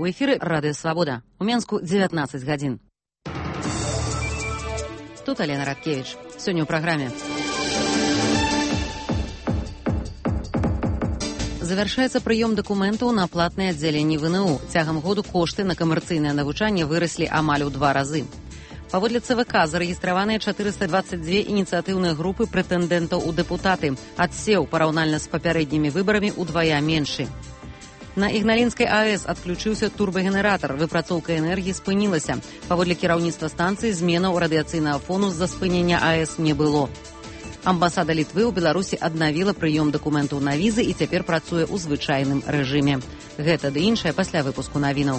У эфіры Радыё Свабода. У Менску 19 гадзін. Тут Алена Радкевич. Сёння ў праграме. Завяршаецца прыём дакументаў на платныя аддзяленні ВНУ. Цягам году кошты на камерцыйнае навучанне выраслі амаль у 2 разы. Паводле ЦВК зарэгістраваныя 422 ініцыятыўныя групы прэтэндэнтаў у дэпутаты. Адсеў параўнальна з папярэднімі выбарамі удвая меншы. На Ігналінскай АЭС адключыўся турбагенератар. Выпрацоўка энергіі спынілася. Паводле кіраўніцтва станцыі зменаў радыяцыйнага фону з-за спынення АЭС не было. Амбасада Літвы ў Беларусі аднавіла прыём дакументаў на візы і цяпер працуе ў звычайным рэжыме. Гэта ды іншае пасля выпуску навінаў.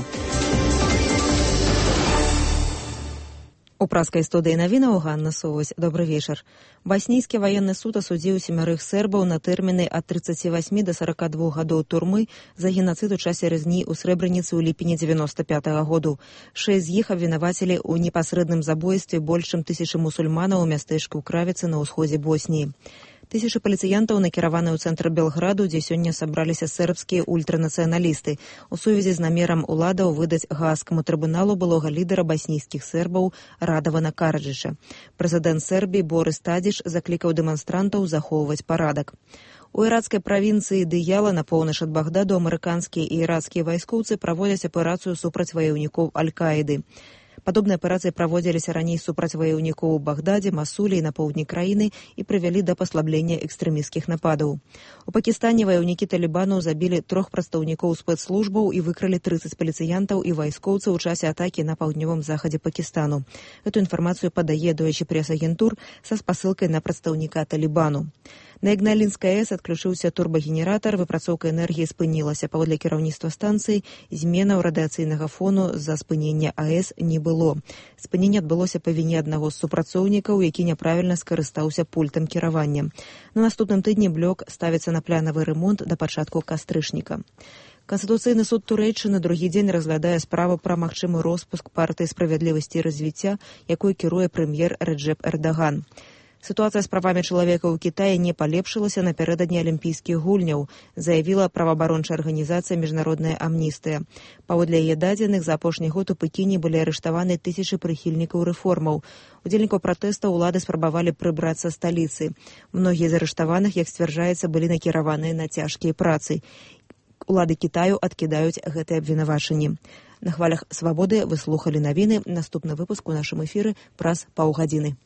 У праскай студыі навінаў Ганна Совась. Добрый вечар. Баснійскі ваенны суд асудзіў 7 сербаў на тэрміны ад 38 до 42 гадоў турмы за генацыд у часе рэзні ў Срэбраніцы ў ліпені 95-го году. 6 з іх абвінавацілі ў непасрэдным забойстве больш чым 1000 мусульманаў у мястэчку Кравіцы на ўсходзе Босніі. 1000 паліцыянтаў накіраваны ў цэнтр Белграду, дзе сёння сабраліся сербскія ультранацыяналісты. У сувязі з намерам уладаў выдаць гаагскаму трыбуналу былога лідара баснійскіх сербаў Радавана Караджыча. Прэзідэнт Сербіі Борис Тадзіч заклікаў дэманстрантаў захоўваць парадак. У іракскай правінцыі Дыяла на поўнач ад Багдаду амерыканскія і іракскія вайскоўцы праводзяць аперацыю супраць ваяўнікоў Аль-Каіды. Падобныя аперацыі праводзіліся раней супраць ваяўнікоў у Багдадзе, Масулі і на поўдні краіны і прывялі да паслаблення экстрэмісцкіх нападаў. У Пакістане ваяўнікі талібану забілі 3 прадстаўнікоў спецслужбаў і выкралі 30 паліцыянтаў і вайскоўцаў у часе атакі на паўднёвым захадзе Пакістану. Эту інфармацыю падае Deutsche Presse-агентур са спасылкай на прадстаўніка талібану. На Ігналінскай АЭС адключыўся турбагенератар, выпрацоўка энергіі спынілася. Паводле кіраўніцтва станцыі зменаў радыяцыйнага фону з-за спынення АЭС не было. Спыненне адбылося па віне аднаго з супрацоўнікаў, які няправільна скарыстаўся пультам кіравання. На наступным тыдні блок ставіцца на планавы ремонт да пачатку кастрычніка. Канстытуцыйны суд Турэйчыны другі дзень разглядае справу пра магчымы роспуск партыі справядлівасці і развіцця, якой кіруе прэм'ер Рэджэп Эрдаган. Сітуацыя з правамі чалавека ў Кітаі не палепшылася напярэдадні алімпійскіх гульняў, заявіла праваабарончая арганізацыя «Міжнародная амністыя». Паводле яе дадзеных, за апошні год у Пекіне былі арыштаваны 1000 прыхільнікаў рэформаў. Удзельнікаў пратэстаў улады спрабавалі прыбраць са сталіцы. Многія з арыштаваных, як сцвярджаецца, былі накіраваныя на цяжкія працы. Улады Кітаю адкідаюць гэтыя абвінавачанні. На хвалях Свабоды вы слухалі навіны. Наступны выпуск у нашым эфіры праз паўгадзіны.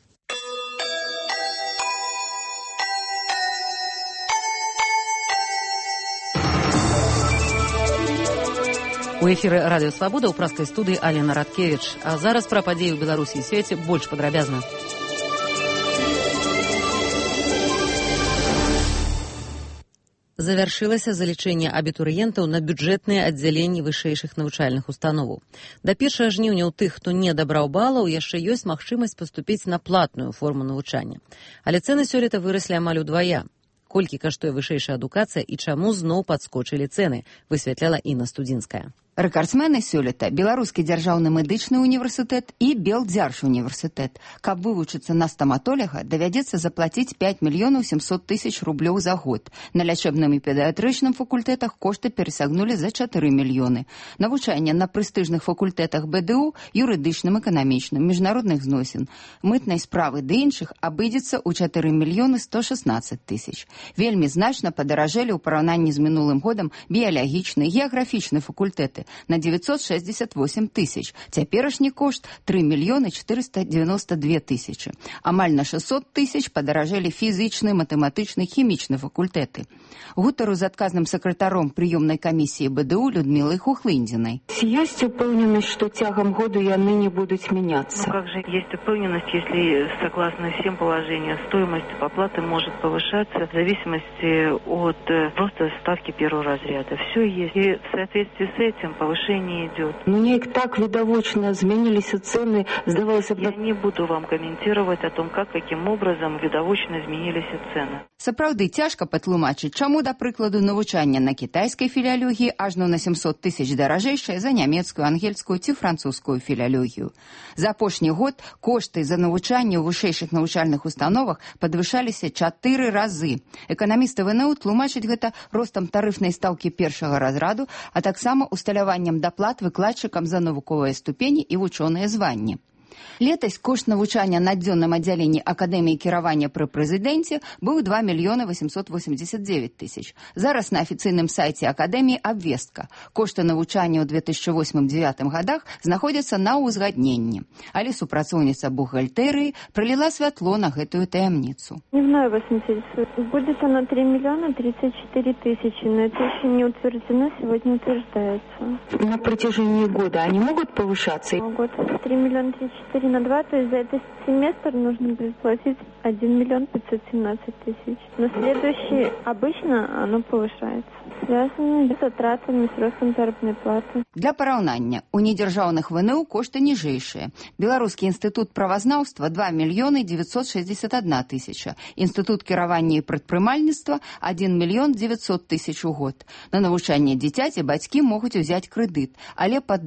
У эфіры Радыё Свабода ў праскай студыі Алена Радкевич. А зараз пра падзеі ў Беларусі і свеце больш падрабязна. Завяршылася залічэнне абітурыентаў на бюджэтныя аддзяленні вышэйшых навучальных установаў. Да 1 жніўня ў тых, хто не дабраў балаў, яшчэ ёсць магчымасць паступіць на платную форму навучання. Але цэны сёлета выраслі амаль удвая. Колькі каштуе вышэйшая адукацыя і чаму зноў падскочылі цэны, высвятляла Інна Студзінская. Рэкардсмены сёлета Беларускі дзяржаўны медычны універсітэт і Белдзяржуніверсітэт. Каб вывучыцца на стаматолага, давядзецца заплаціць 5 мільёнаў 700 тысяч рублёў за год. На лячэбным і педыятрычным факультэтах кошты перасягнулі за 4 мільёны. Навучанне на прэстыжных факультэтах БДУ, юрыдычным, эканамічным, міжнародных зносін, мытнай справы ды іншых абыдзецца ў 4 мільёны 116 тысяч. Вельмі значна падаражэлі ў параўнанні з мінулым годам біялагічны, геаграфічны факультэты на 968 тысяч. Цяперашні кошт 3 мільёны 492 тысячы. Амаль на 600 тысяч падаражэлі фізічны, матэматычны, хімічны факультэты. Гутару з адказным сакратаром прыёмнай камісіі БДУ Людмілай Хухлындзінай. Есть упэўненасць, што цягам году яны не будуць меняться. Ну как же есть упэўненасць, если согласно всем положениям стоимость оплаты может повышаться в зависимости от просто ставки первого разряда. Все есть. И в соответствии с этим повышение идет. Ну, неяк так видовочно изменились цены, сдавалось... Я не буду вам комментировать о том, каким образом видовочно изменились цены. Сапраўды цяжка патлумачыць, чаму, да прыкладу, навучанне на кітайскай філіялогіі ажно на 700 тысяч даражэйшае за нямецкую, ангельскую ці французскую філіялогію. За апошні год кошты за навучанне ў вышэйшых навучальных установах падвышаліся 4 разы. Эканамісты ВНУ тлумачаць гэта ростам тарыфнай стаўкі першага разраду, а таксама усталяваннем урахаваннем даплат выкладчыкам за навуковыя ступені і вучоныя званні. Летась кошт навучання на дзённым аддзяленні Акадэміі кіравання пры прэзідэнце быў 2 мільёны 889 тысяч. Зараз на афіцыйным сайце Акадэміі абвестка. Кошты навучання ў 2008-2009 годах знаходзяцца на ўзгадненні. Але супрацоўніца бухгалтэрыі пролила святло на гэтую таямніцу. Не знаю, вас интересует. Будет она 3 миллиона 34 тысячи, но это еще не утверждено, сегодня утверждается. На протяжении года они могут повышаться? Год 3 миллиона 34 на 2, то есть за этот семестр нужно будет платить 1 миллион 517 тысяч. Но следующий, обычно оно повышается. Связано с затратами, с ростом заработной платы. Для параўнання, у недзяржаўных ВНУ кошты ніжэйшыя. Беларускі інстытут правазнаўства 2 мільёны 961 тысяча. Інстытут кіравання і прадпрымальніцтва 1 мільён 900 тысяч у год. На навучанне дзіцяці бацькі могуць узяць крэдыт, але пад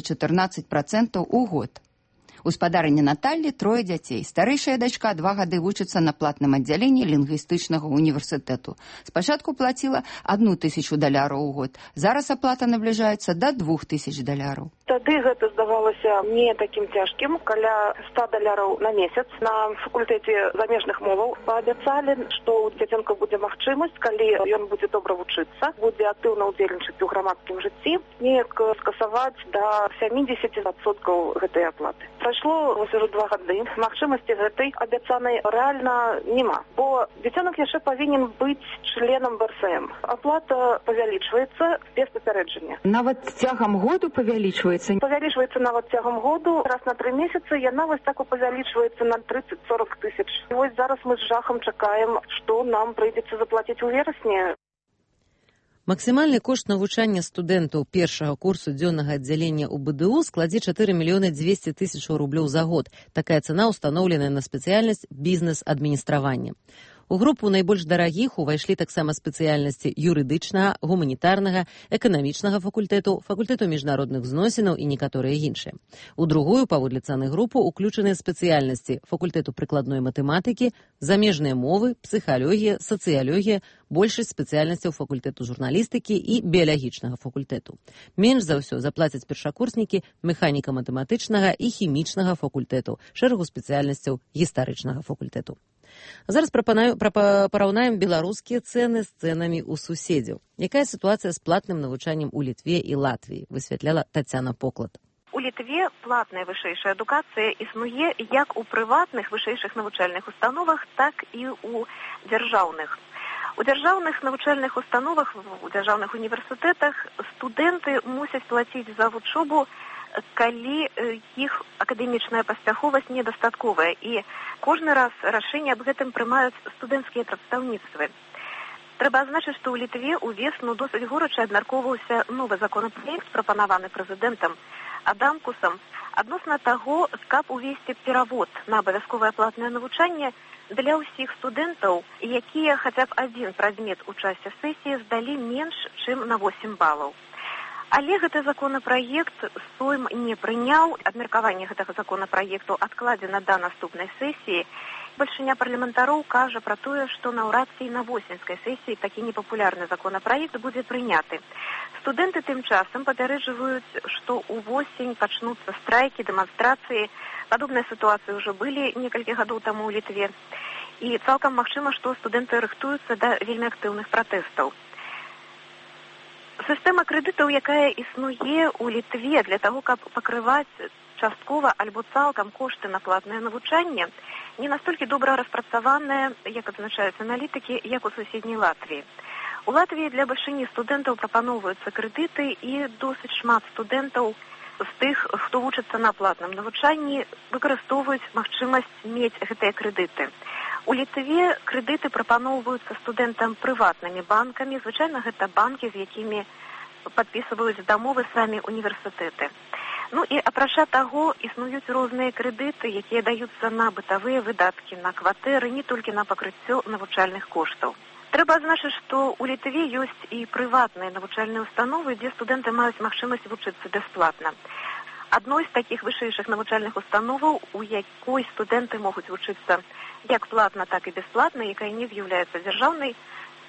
12-14% у год. У спадарыні Наталлі 3 дзяцей. Старэйшая дачка 2 гады вучыцца на платным аддзяленні лінгвістычнага універсітэту. Спачатку плаціла $1000 у год. Зараз аплата набліжаецца да $2000. Тады гэта здавалася не такім цяжкім, каля $100 на месяц. На факультэце замежных моваў паабяцалі, што ў дзіцёнка будзе магчымасць, калі ён будзе добра вучыцца, будзе актыўна ўдзельнічаць у грамадскім жыцці, неяк скасаваць да 70% гэтай аплаты. Прайшло ўжо 2 гады. Магчымасці гэтай абяцанай рэальна няма, бо дзіцёнак яшчэ павінен быць членам БРСМ. Аплата павялічваецца без папярэджання. Нават цягам году павялічваецца? Павялічваецца нават цягам году. Раз на 3 месяцы яна вось так павялічваецца на 30-40 тысяч. І вось зараз мы з жахам чакаем, што нам прыйдзецца заплаціць у верасні. Максімальны кошт навучання студэнтаў першага курсу дзённага аддзялення ў БДУ складзе 4 мільёны 200 тысяч рублёў за год. Такая цана ўстаноўленая на спецыяльнасць бізнес-адміністравання. У групу найбольш дарагіх увайшлі таксама спецыяльнасці юрыдычнага, гуманітарнага, эканамічнага факультэту, факультэту міжнародных зносінаў і некаторыя іншыя. У другую, паводле цаны групу, уключаныя спецыяльнасці факультэту прыкладной матэматыкі, замежныя мовы, псіхалогія, сацыялогія, большасць спецыяльнасцяў факультэту журналістыкі і біялагічнага факультэту. Менш за ўсё заплацяць першакурснікі механіка-матэматычнага і хімічнага факультэту, шэрагу спецыяльнасцяў гістарычнага факультэту. Зараз параўнаем беларускія цэны з цэнамі ў суседзяў. Якая сітуацыя з платным навучаннем у Літве і Латвіі, высвятляла Тацяна Поклад. У Літве платная вышэйшая адукацыя існуе як у прыватных вышэйшых навучальных установах, так і у дзяржаўных. У дзяржаўных навучальных установах, у дзяржаўных універсітэтах студэнты мусяць плаціць за вучобу, калі іх акадэмічная паспяховасць недастатковая, і кожны раз рашэнне аб гэтым прымаюць студэнцкія прадстаўніцтвы. Трэба адзначыць, што ў Літве ўвесну досыць горача абмяркоўваўся новы законапраект, прапанаваны прэзідэнтам Адамкусам, адносна таго, каб увесці перавод на абавязковае платнае навучанне для ўсіх студэнтаў, якія хаця б адзін прадмет у часе сесіі здалі менш, чым на 8 балаў. Але гэты законапраект Сойм не прыняў. Абмеркаванне гэтага законапраекту адкладзена да наступнай сесіі. Бальшыня парламентароў кажа пра тое, што наўрад ці на восеньскай сесіі такі непапулярны законапраект будзе прыняты. Студэнты тым часам папярэджваюць, што ўвосень пачнуцца страйкі, дэманстрацыі. Падобныя сітуацыі ўжо былі некалькі гадоў таму ў Літве. І цалкам магчыма, што студэнты рыхтуюцца да вельмі актыўных пратэстаў. Сістэма крэдытаў, якая існуе ў Літве для таго, каб пакрываць часткова альбо цалкам кошты на платнае навучанне, не настолькі добра распрацаваная, як адзначаюць аналітыкі, як у суседняй Латвіі. У Латвіі для бальшыні студэнтаў прапаноўваюцца крэдыты, і досыць шмат студэнтаў з тых, хто вучыцца на платным навучанні, выкарыстоўваюць магчымасць мець гэтыя крэдыты. У Літве крэдыты прапаноўваюцца студэнтам прыватнымі банкамі. Звычайна гэта банкі, з якімі падпісваюць дамовы самі універсітэты. Ну і апрача таго, існуюць розныя крэдыты, якія даюцца на бытавыя выдаткі, на кватэры, не толькі на пакрыццё навучальных коштаў. Трэба адзначыць, што ў Літве ёсць і прыватныя навучальныя установы, дзе студэнты маюць магчымасць вучыцца бясплатна. Адной з такіх вышэйшых навучальных установаў, у якой студэнты могуць вучыцца як платна, так і бясплатна, якая не з'яўляецца дзяржаўнай,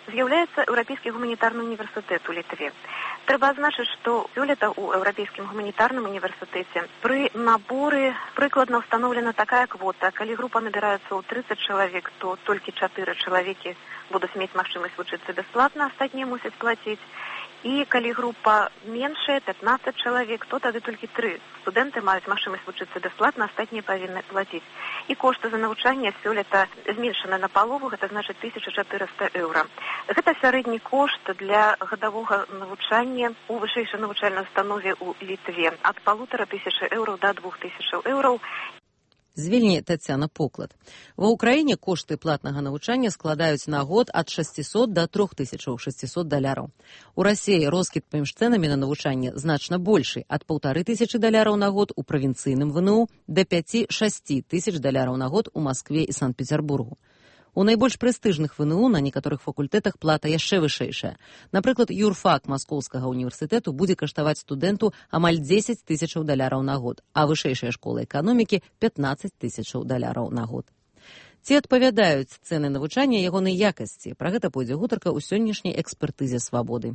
з'яўляецца Еўрапейскі гуманітарны універсітэт у Літве. Трэба адзначыць, што сёлета ў Еўрапейскім гуманітарным універсітэце пры наборы прыкладна ўстаноўлена такая квота. Калі група набіраецца ў 30 чалавек, то толькі 4 чалавекі будуць мець магчымасць вучыцца бясплатна, астатнія мусяць плаціць. І калі група меншая, 15 чалавек, то тады толькі 3 студэнты маюць магчымасць вучыцца бясплатна, астатнія павінны плаціць. І кошты за навучанне сёлета зменшаны на палову, гэта значыць 1400 еўра. Гэта сярэдні кошт для гадавога навучання ў вышэйшай навучальнай установе ў Літве ад 1500 еўраў да 2000 еўраў. З Вільні Тацяна Поклад. Ва ўкраіне кошты платнага навучання складаюць на год ад 600 до 3600 даляраў. У Расіі роскід паміж цэнамі на навучанне значна большы, ад 1500 даляраў на год у правінцыйным ВНУ да 5-6 тысяч даляраў на год у Маскве і Санкт-Петербургу. У найбольш прэстыжных ВНУ на некаторых факультэтах плата яшчэ вышэйшая. Напрыклад, юрфак Маскоўскага універсітэту будзе каштаваць студэнту амаль 10 тысячаў даляраў на год, а вышэйшая школа эканомікі 15 тысячаў даляраў на год. Ці адпавядаюць цэны навучання ягонай якасці? Пра гэта пойдзе гутарка ў сённяшняй экспертызе «Свабоды».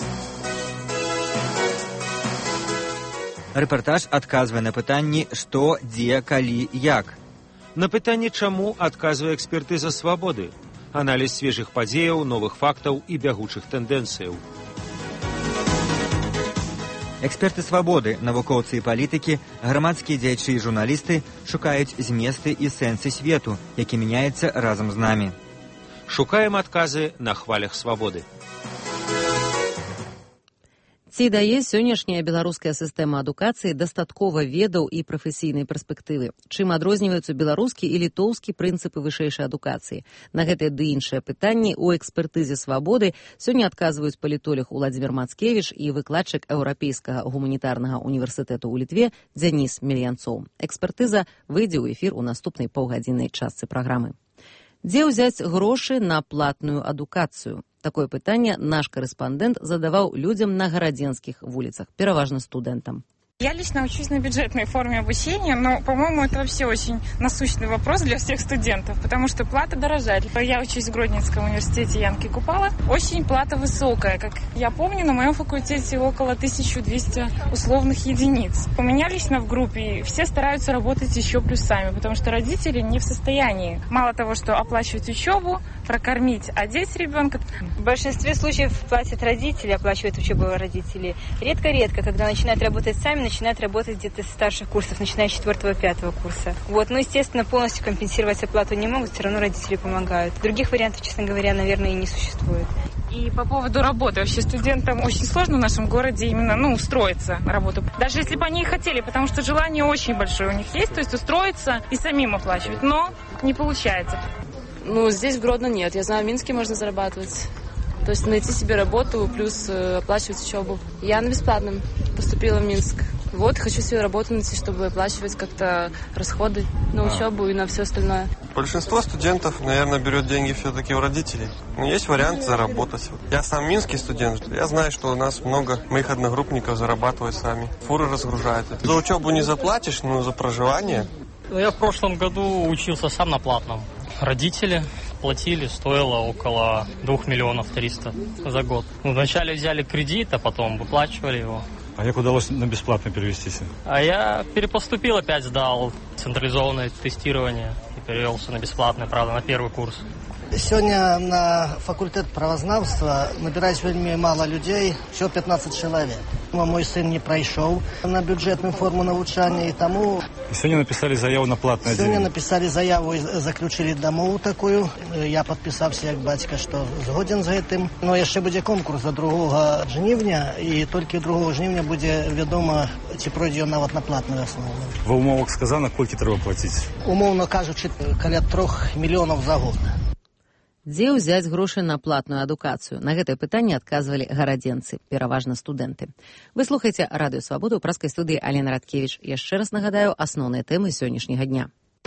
Рэпартаж адказвае на пытанні «Што, дзе, калі, як?». На пытанне «Чаму» адказвае экспертыза «Свабоды». Аналіз свежых падзеяў, новых фактаў і бягучых тэндэнцыяў. Эксперты «Свабоды», навукоўцы і палітыкі, грамадскія дзеячы і журналісты шукаюць зместы і сэнсы свету, які мяняецца разам з намі. Шукаем адказы на хвалях «Свабоды». Ці дае сённяшняя беларуская сістэма адукацыі дастаткова ведаў і прафесійнай перспектывы? Чым адрозніваюцца беларускі і літоўскі прынцыпы вышэйшай адукацыі? На гэтыя ды іншыя пытанні ў экспертызе «Свабоды» сёння адказваюць палітолог Уладзімір Мацкевіч і выкладчык Еўрапейскага гуманітарнага універсітэту ў Літве Дзяніс Мельянцоў. Экспертыза выйдзе ў эфір у наступнай паўгадзіннай частцы праграмы. Дзе ўзяць грошы на платную адукацыю? Такое пытанне наш корэспондэнт задаваў людзям на гарадзенскіх вуліцах, пераважна студэнтам. Я лично учусь на бюджетной форме обучения, но, по-моему, это вообще очень насущный вопрос для всех студентов, потому что плата дорожает. Я учусь в Гродненском университете Янки Купала. Очень плата высокая. Как я помню, на моем факультете около 1200 условных единиц. У меня лично в группе все стараются работать еще плюсами, потому что родители не в состоянии. Мало того, что оплачивать учебу, прокормить, одеть ребенка. В большинстве случаев платят родители, оплачивают учебу родители. Редко-редко, когда начинают работать сами, начинают работать где-то с старших курсов, начиная с 4-5 курса. Ну, естественно, полностью компенсировать оплату не могут, все равно родители помогают. Других вариантов, честно говоря, наверное, и не существует. И по поводу работы. Вообще студентам очень сложно в нашем городе именно, устроиться на работу. Даже если бы они и хотели, потому что желание очень большое у них есть, то есть устроиться и самим оплачивать, но не получается. Здесь в Гродно нет. Я знаю, в Минске можно зарабатывать. То есть найти себе работу, плюс оплачивать учебу. Я на бесплатном поступила в Минск. Хочу себе работу найти, чтобы оплачивать как-то расходы на учебу и на все остальное. Большинство студентов, наверное, берет деньги все-таки у родителей. Есть вариант заработать. Я сам минский студент. Я знаю, что у нас много моих одногруппников зарабатывают сами. Фуры разгружают. За учебу не заплатишь, но за проживание. Я в прошлом году учился сам на платном. Родители платили, стоило около 2 300 000 за год. Вначале взяли кредит, а потом выплачивали его. А як удалось на бесплатно перевестись? А я перепоступил, опять сдал централизованное тестирование и перевелся на бесплатное, правда, на первый курс. Сегодня на факультет правознавства набирать вельми мало людей, всего 15 человек. Мой сын не пройшов на бюджетную форму навучання, и тому... Сегодня написали заяву на платное отделение? Сегодня написали заяву и заключили домову такую. Я подписався як батька, что згоден за этим. Но еще будет конкурс до 2 жнивня, и только 2 жнивня будет ведомо, чи пройде нават на платную основу. В умовах сказано, колькі треба платить? Умовно кажучи, каля 3 мільйонів за год. Дзе ўзяць грошы на платную адукацыю? На гэтае пытанне адказвалі гарадзенцы, пераважна студэнты. Вы слухаеце радыё «Свабоду» ў праскай студыі Алена Радкевіч. Яшчэ раз нагадаю асноўныя тэмы сённяшняга дня.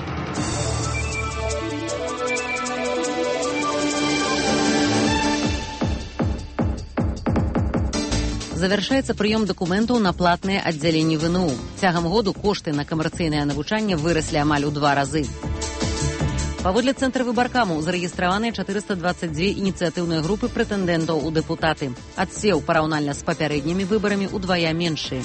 Завяршаецца прыём дакументаў на платныя аддзяленні ВНУ. Цягам году кошты на камерцыйнае навучанне выраслі амаль у 2 разы. Паводле цэнтра выбаркаму зарэгістраваныя 422 ініцыятыўныя групы прэтэндэнтаў у дэпутаты. Адсеў параўнальна з папярэднімі выбарамі удвая меншы.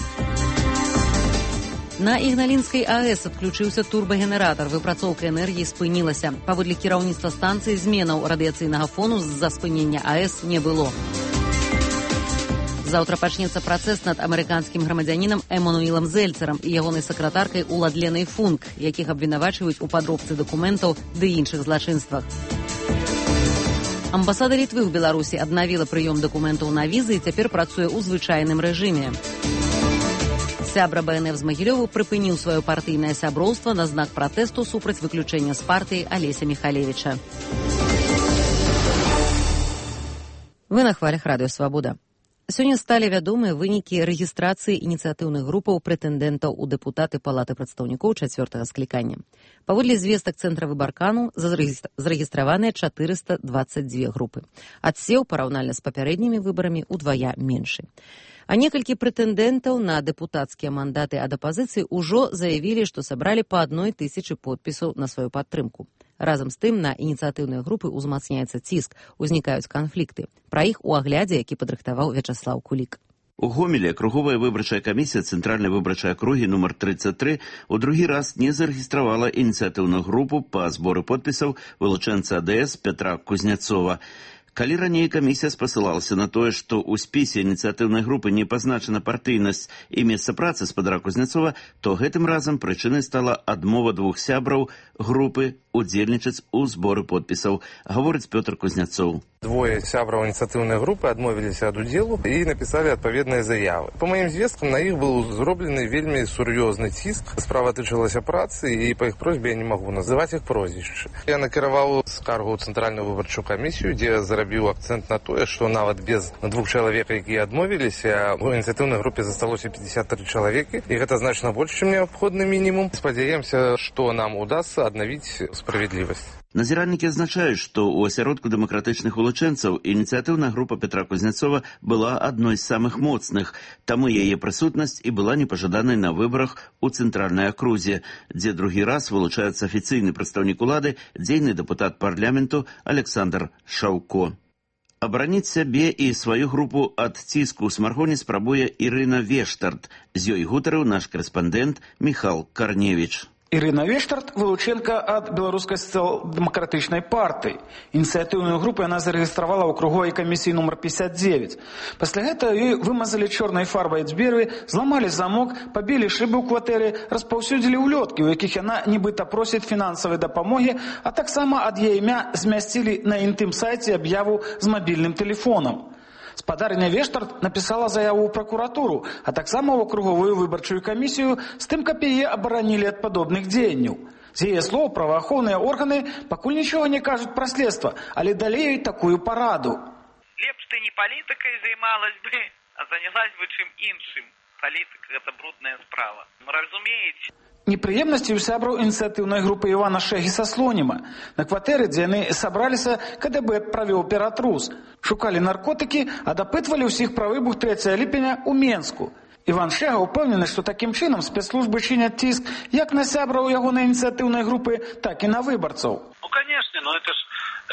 На Ігналінскай АЭС адключыўся турбагенератар. Выпрацоўка энергіі спынілася. Паводле кіраўніцтва станцыі зменаў радыяцыйнага фону з-за спынення АЭС не было. Заўтра пачнецца працэс над амерыканскім грамадзянінам Эмануілам Зельцерам і ягонай сакратаркай Уладленай Функ, якіх абвінавачваюць у падробцы дакументаў ды іншых злачынствах. Амбасада Літвы ў Беларусі аднавіла прыём дакументаў на візы і цяпер працуе ў звычайным рэжыме. Сябра БНФ з Магілёву прыпыніў сваё партыйнае сяброўства на знак пратэсту супраць выключэння з партыі Алеся Міхалевіча. Вы на хвалях Радыё Свабода. Сёння сталі вядомыя вынікі рэгістрацыі ініцыятыўных групаў прэтэндэнтаў у дэпутаты Палаты прадстаўнікоў 4-га склікання. Паводле звестак цэнтра выбаркану зарэгістраваныя 422 групы. Адсеў параўнальна з папярэднімі выбарамі удвая меншы. А некалькі прэтэндэнтаў на дэпутацкія мандаты ад апазіцыі ўжо заявілі, што сабралі па 1000 подпісаў на сваю падтрымку. Разам з тым на ініцыятыўныя групы ўзмацняецца ціск, узнікаюць канфлікты. Пра іх у аглядзе, які падрыхтаваў Вячаслаў Кулік. У Гомелі акруговая выбарчая камісія Цэнтральнай выбарчай акругі нумар 33 у другі раз не зарэгістравала ініцыятыўную групу па зборы подпісаў вылучэнца АДС Петра Кузняцова. Калі раней камісія спасылалася на тое, што ў спісе ініцыятыўнай групы не пазначана партыйнасць і месца працы спадара Кузняцова, то гэтым разам прычынай стала адмова 2 сябраў групы удзельнічаць у зборы подпісаў, гаворыць Пётр Кузняцоў. 2 сябраў ініцыятыўнай групы адмовіліся ад удзелу і напісалі адпаведныя заявы. Па маім звесткам, на іх быў зроблены вельмі сур'ёзны ціск. Справа тычылася працы, і па іх просьбе я не магу называць іх прозвішчы. Я накіраваў скаргу ў Цэнтральную выбарчую камісію, дзе зарабіў акцэнт на тое, што нават без 2 чалавек, якія адмовіліся, у ініцыятыўнай групе засталося 53 чалавекі, і гэта значна больш, чым неабходны мінімум. Спадзяемся, што нам удасца аднавіць справядлівасць. Назіральнікі адзначаюць, што ў асяродку дэмакратычных вылучэнцаў ініцыятыўная група Петра Кузняцова была адной з самых моцных, таму яе прысутнасць і была непажаданай на выбарах у цэнтральнай акрузе, дзе другі раз вылучаецца афіцыйны прадстаўнік улады, дзейны дэпутат парламенту Александр Шаўко. Абараніць сябе і сваю групу ад ціску ў смаргоне спрабуе Ірына Вештарт. З ёй гутарыў наш корэспандэнт Міхал Карневіч. Ірына Вештарт – вылучэнка ад беларускай сацыял-дэмакратычнай партыі. Ініцыятыўную групу яна зарэгістравала ў круговай камісіі нумар 59. Пасля гэтага ёй вымазалі чорнай фарбай дзверы, зламалі замок, пабілі шыбы ў кватэры, распаўсюдзілі ўлёткі, у якіх яна нібыта просіць фінансавай дапамогі, а таксама ад яе імя змясцілі на інтым-сайце аб'яву з мабільным тэлефонам. Спадарня Вештарт напісала заяву ў пракуратуру, а таксама ў акруговую выбарчую камісію з тым, каб яе абаранілі ад падобных дзеянняў. З яе слоў, праваахоўныя органы пакуль нічога не кажуць пра следства, але далі ёй такую параду. Лепш ты не палітыкай займалась бы, а занялась бы чым іншым. Палітыка – гэта брудная справа. Разумееце? Непрыемнасці ў сябраў ініцыятыўнай групы Івана Шэгі са Слоніма. На кватэры, дзе яны сабраліся, КДБ правёў ператрус. Шукалі наркотыкі, а дапытвалі ўсіх пра выбух 3 ліпеня ў Менску. Іван Шэга ўпэўнены, што такім чынам спецслужбы чыняць ціск як на сябраў ягонай ініцыятыўнай групы, так і на выбарцаў. Ну, конечно, но это ж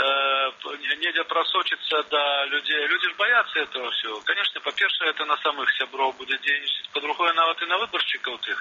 недзе просочиться до людей. Люди ж боятся этого всего. Конечно, по-перше, это на самых сябров будет дзейнічаць. По-другое, нават і на выбаршчыкаў тых,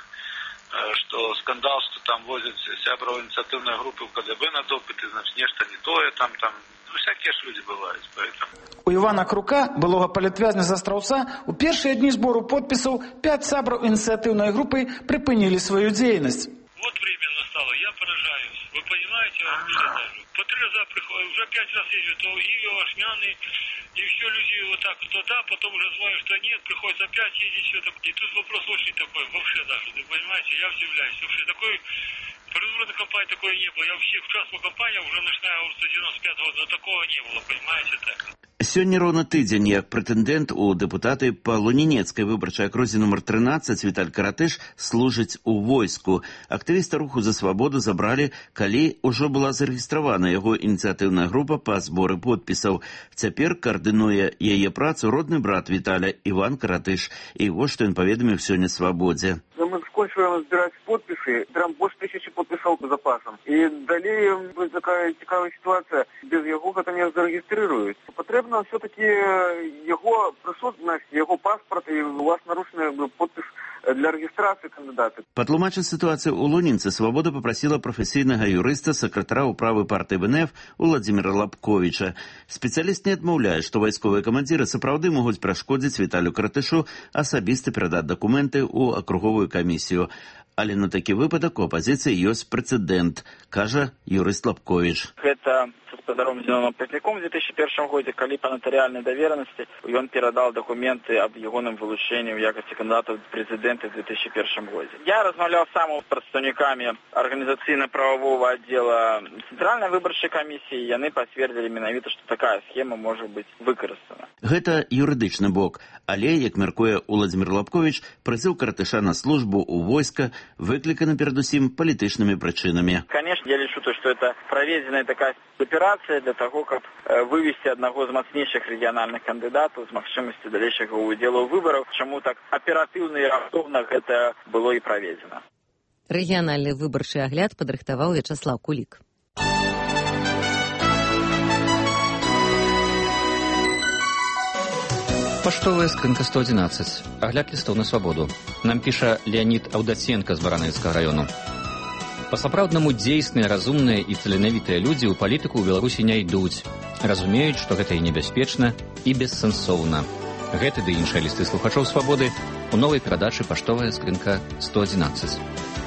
что скандал, что там возят сябраў инициативной группы в КДБ на допыты, значит, нечто не тое, там, ну, всякие ж люди бывают, поэтому. У Івана Крука, былога палітвязня з Астраўца, у першыя дні збору подпісаў 5 сябраў ініцыятыўнай групы прыпынілі сваю дзейнасць. Вот время настало, я поражаюсь. Вы понимаете, я вам что даже? По 3 раза приходят, уже 5 раз езжу, то Илья Вашняный, и еще люди вот так, то да, потом уже звонят, что нет, приходится опять ездить, что-то. И тут вопрос очень такой, вообще даже, вы понимаете, я удивляюсь. Вообще такой, предвыборной кампании такой не было. Я вообще участвовал в кампании уже начиная с 95 года, но такого не было, понимаете, так. Сёння роўна тыдзень, як прэтэндэнт у дэпутаты па Лунінецкай выбарчай акрузе нумар 13 Віталь Каратыш служыць у войску. Актывісты руху за свабоду забралі, калі ўжо была зарэгістравана яго ініцыятыўная група па зборы подпісаў. Цяпер каардынуе яе працу родны брат Віталя Іван Каратыш. І вось што ён паведаміў сёння «Свабодзе». Мы скончиваем збирать подписы, прям больше 1000 подписов по запасам. И далее будет такая цікавая ситуация, без его это не зарегистрируют. Потребно все-таки его присутность, его паспорт, и у вас нарушенный подпись для регистрации кандидата. Патлумачыць ситуацию у Лунінцы «Свобода» попросила профессійнага юрыста, сакратара управы партии БНФ Уладзіміра Лапковіча. Спецыяліст не адмаўляе, што вайсковыя камандзіры сапраўды могуць перашкодзіць Віталю Каратышу асабіста перадаць дакументы ў акруговую камісію. Але на такі выпадак у апазіцыі ёсць прэцэдэнт, кажа юрыст Лапковіч. Гэта с гаспадаром Зіноном Пятляком в 2001 годзе, калі па натарыяльнай даверанасці ён перадал дакументы аб ягоным вылучэнні ў якасці кандыдата ў прэзідэнты в 2001 годзе. Я размаўляў сам з прадстаўнікамі арганізацыйна-прававога аддзела Цэнтральнай выбарчай камісіі, яны пацвердзілі менавіта, што такая схема можа быць выкарыстана. Гэта юрыдычны бок, але, як мяркуе Уладзімір Лапковіч, прызыў Каратыша на службу ў войска выклікана перадусім палітычнымі прычынамі. Конечно, я лічу, что это проведенная такая операция для того, каб вывести одного з мацнейшых рэгіянальных кандыдатаў з магчымасцю далейшага ўдзелу ў выбарах. Чаму так аператыўна і раптоўна гэта было і праведзена. Рэгіянальны выбарчы агляд падрыхтаваў Вячаслав Кулік. Паштовая скрынка 111. Агляд лістоў на свабоду. Нам піша Леонид Аўдаценка з Баранавіцкага раёну. Па-сапраўднаму дзейсныя, разумныя і таленавітыя людзі ў палітыку ў Беларусі не ідуць. Разумеюць, што гэта і небяспечна, і бессэнсоўна. Гэты ды іншыя лісты слухачоў свабоды у новай перадачы «Паштовая скрынка 111».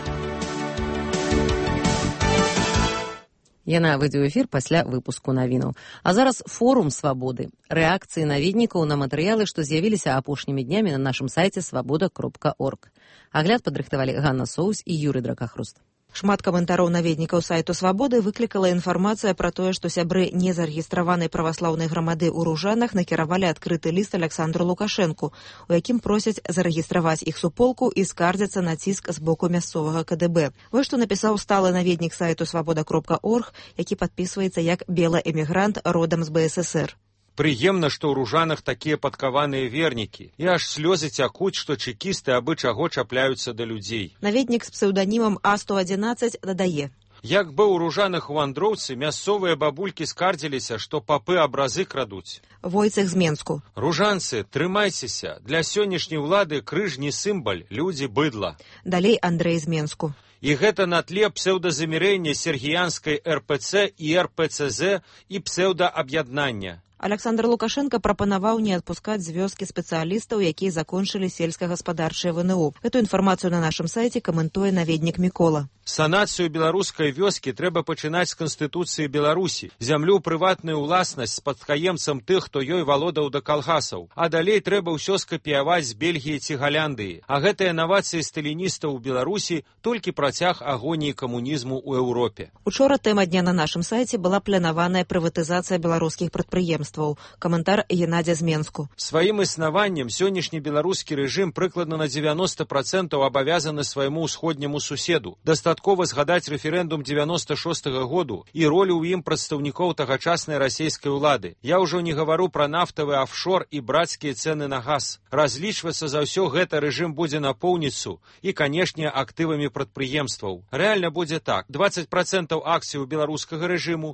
Яна выйдзе ў эфір пасля выпуску навінаў. А зараз форум свабоды. Рэакцыі наведнікаў на матэрыялы, што з'явіліся апошнімі днямі на нашым сайце свабода.орг. Агляд падрыхтавалі Ганна Соус і Юрый Дракахруст. Шмат каментараў наведнікаў сайту «Свабоды» выклікала інфармацыя пра тое, што сябры незарэгістраванай праваслаўнай грамады ў Ружанах накіравалі адкрыты ліст Александру Лукашэнку, у якім просяць зарэгістраваць іх суполку і скардзяцца на ціск з боку мясцовага КДБ. Вось што напісаў сталы наведнік сайту свабода.орг, які падпісваецца як белы эмігрант родам з БССР. Прыемна, што ў Ружанах такія падкаваныя вернікі. І аж слёзы цякуць, што чэкісты абы чаго чапляюцца да людзей. Наведнік з псеўданімам А111 дадае. Як бы ў Ружанах у вандроўцы, мясцовыя бабулькі скардзіліся, што папы абразы крадуць. Войцэх з Менску. Ружанцы, трымайцеся. Для сённяшняй улады крыж не сімбаль, людзі быдла. Далей Андрэй з Менску. І гэта на тле псеўдазамірэння сергіянскай РПЦ і РПЦЗ і псеўдааб'яднання. Александр Лукашенко прапанаваў не адпускаць з вёскі спецыялістаў, якія закончылі сельскагаспадарчае ВНУ. Эту інфармацыю на нашым сайце каментуе наведнік Мікола. Санацыю беларускай вёскі трэба пачынаць з Канстытуцыі Беларусі. Зямлю ў прыватную ўласнасць з падпрыемцам тых, хто ёй валодаў да калгасаў. А далей трэба ўсё скапіяваць з Бельгіі ці Галяндыі. А гэтыя навацыі сталіністаў у Беларусі толькі працяг агоніі камунізму ў Еўропе. Учора тэма дня на нашым сайце была планаваная прыватызацыя беларускіх прадпрыемстваў. Каментар Геннадзя з Менску. Сваім існаваннем сённяшні беларускі рэжым прыкладна на 90% абавязаны свайму ўсходняму суседу. Дастаткова згадаць рэферэндум 96-го году і ролю ў ім прадстаўнікоў тагачаснай расійскай улады. Я ўжо не гавару пра нафтавы афшор і брацкія цэны на газ. Разлічвацца за ўсё гэта рэжым будзе на поўніцу і, канешне, актывамі прадпрыемстваў. Рэальна будзе так. 20% акцый у беларускага рэжыму,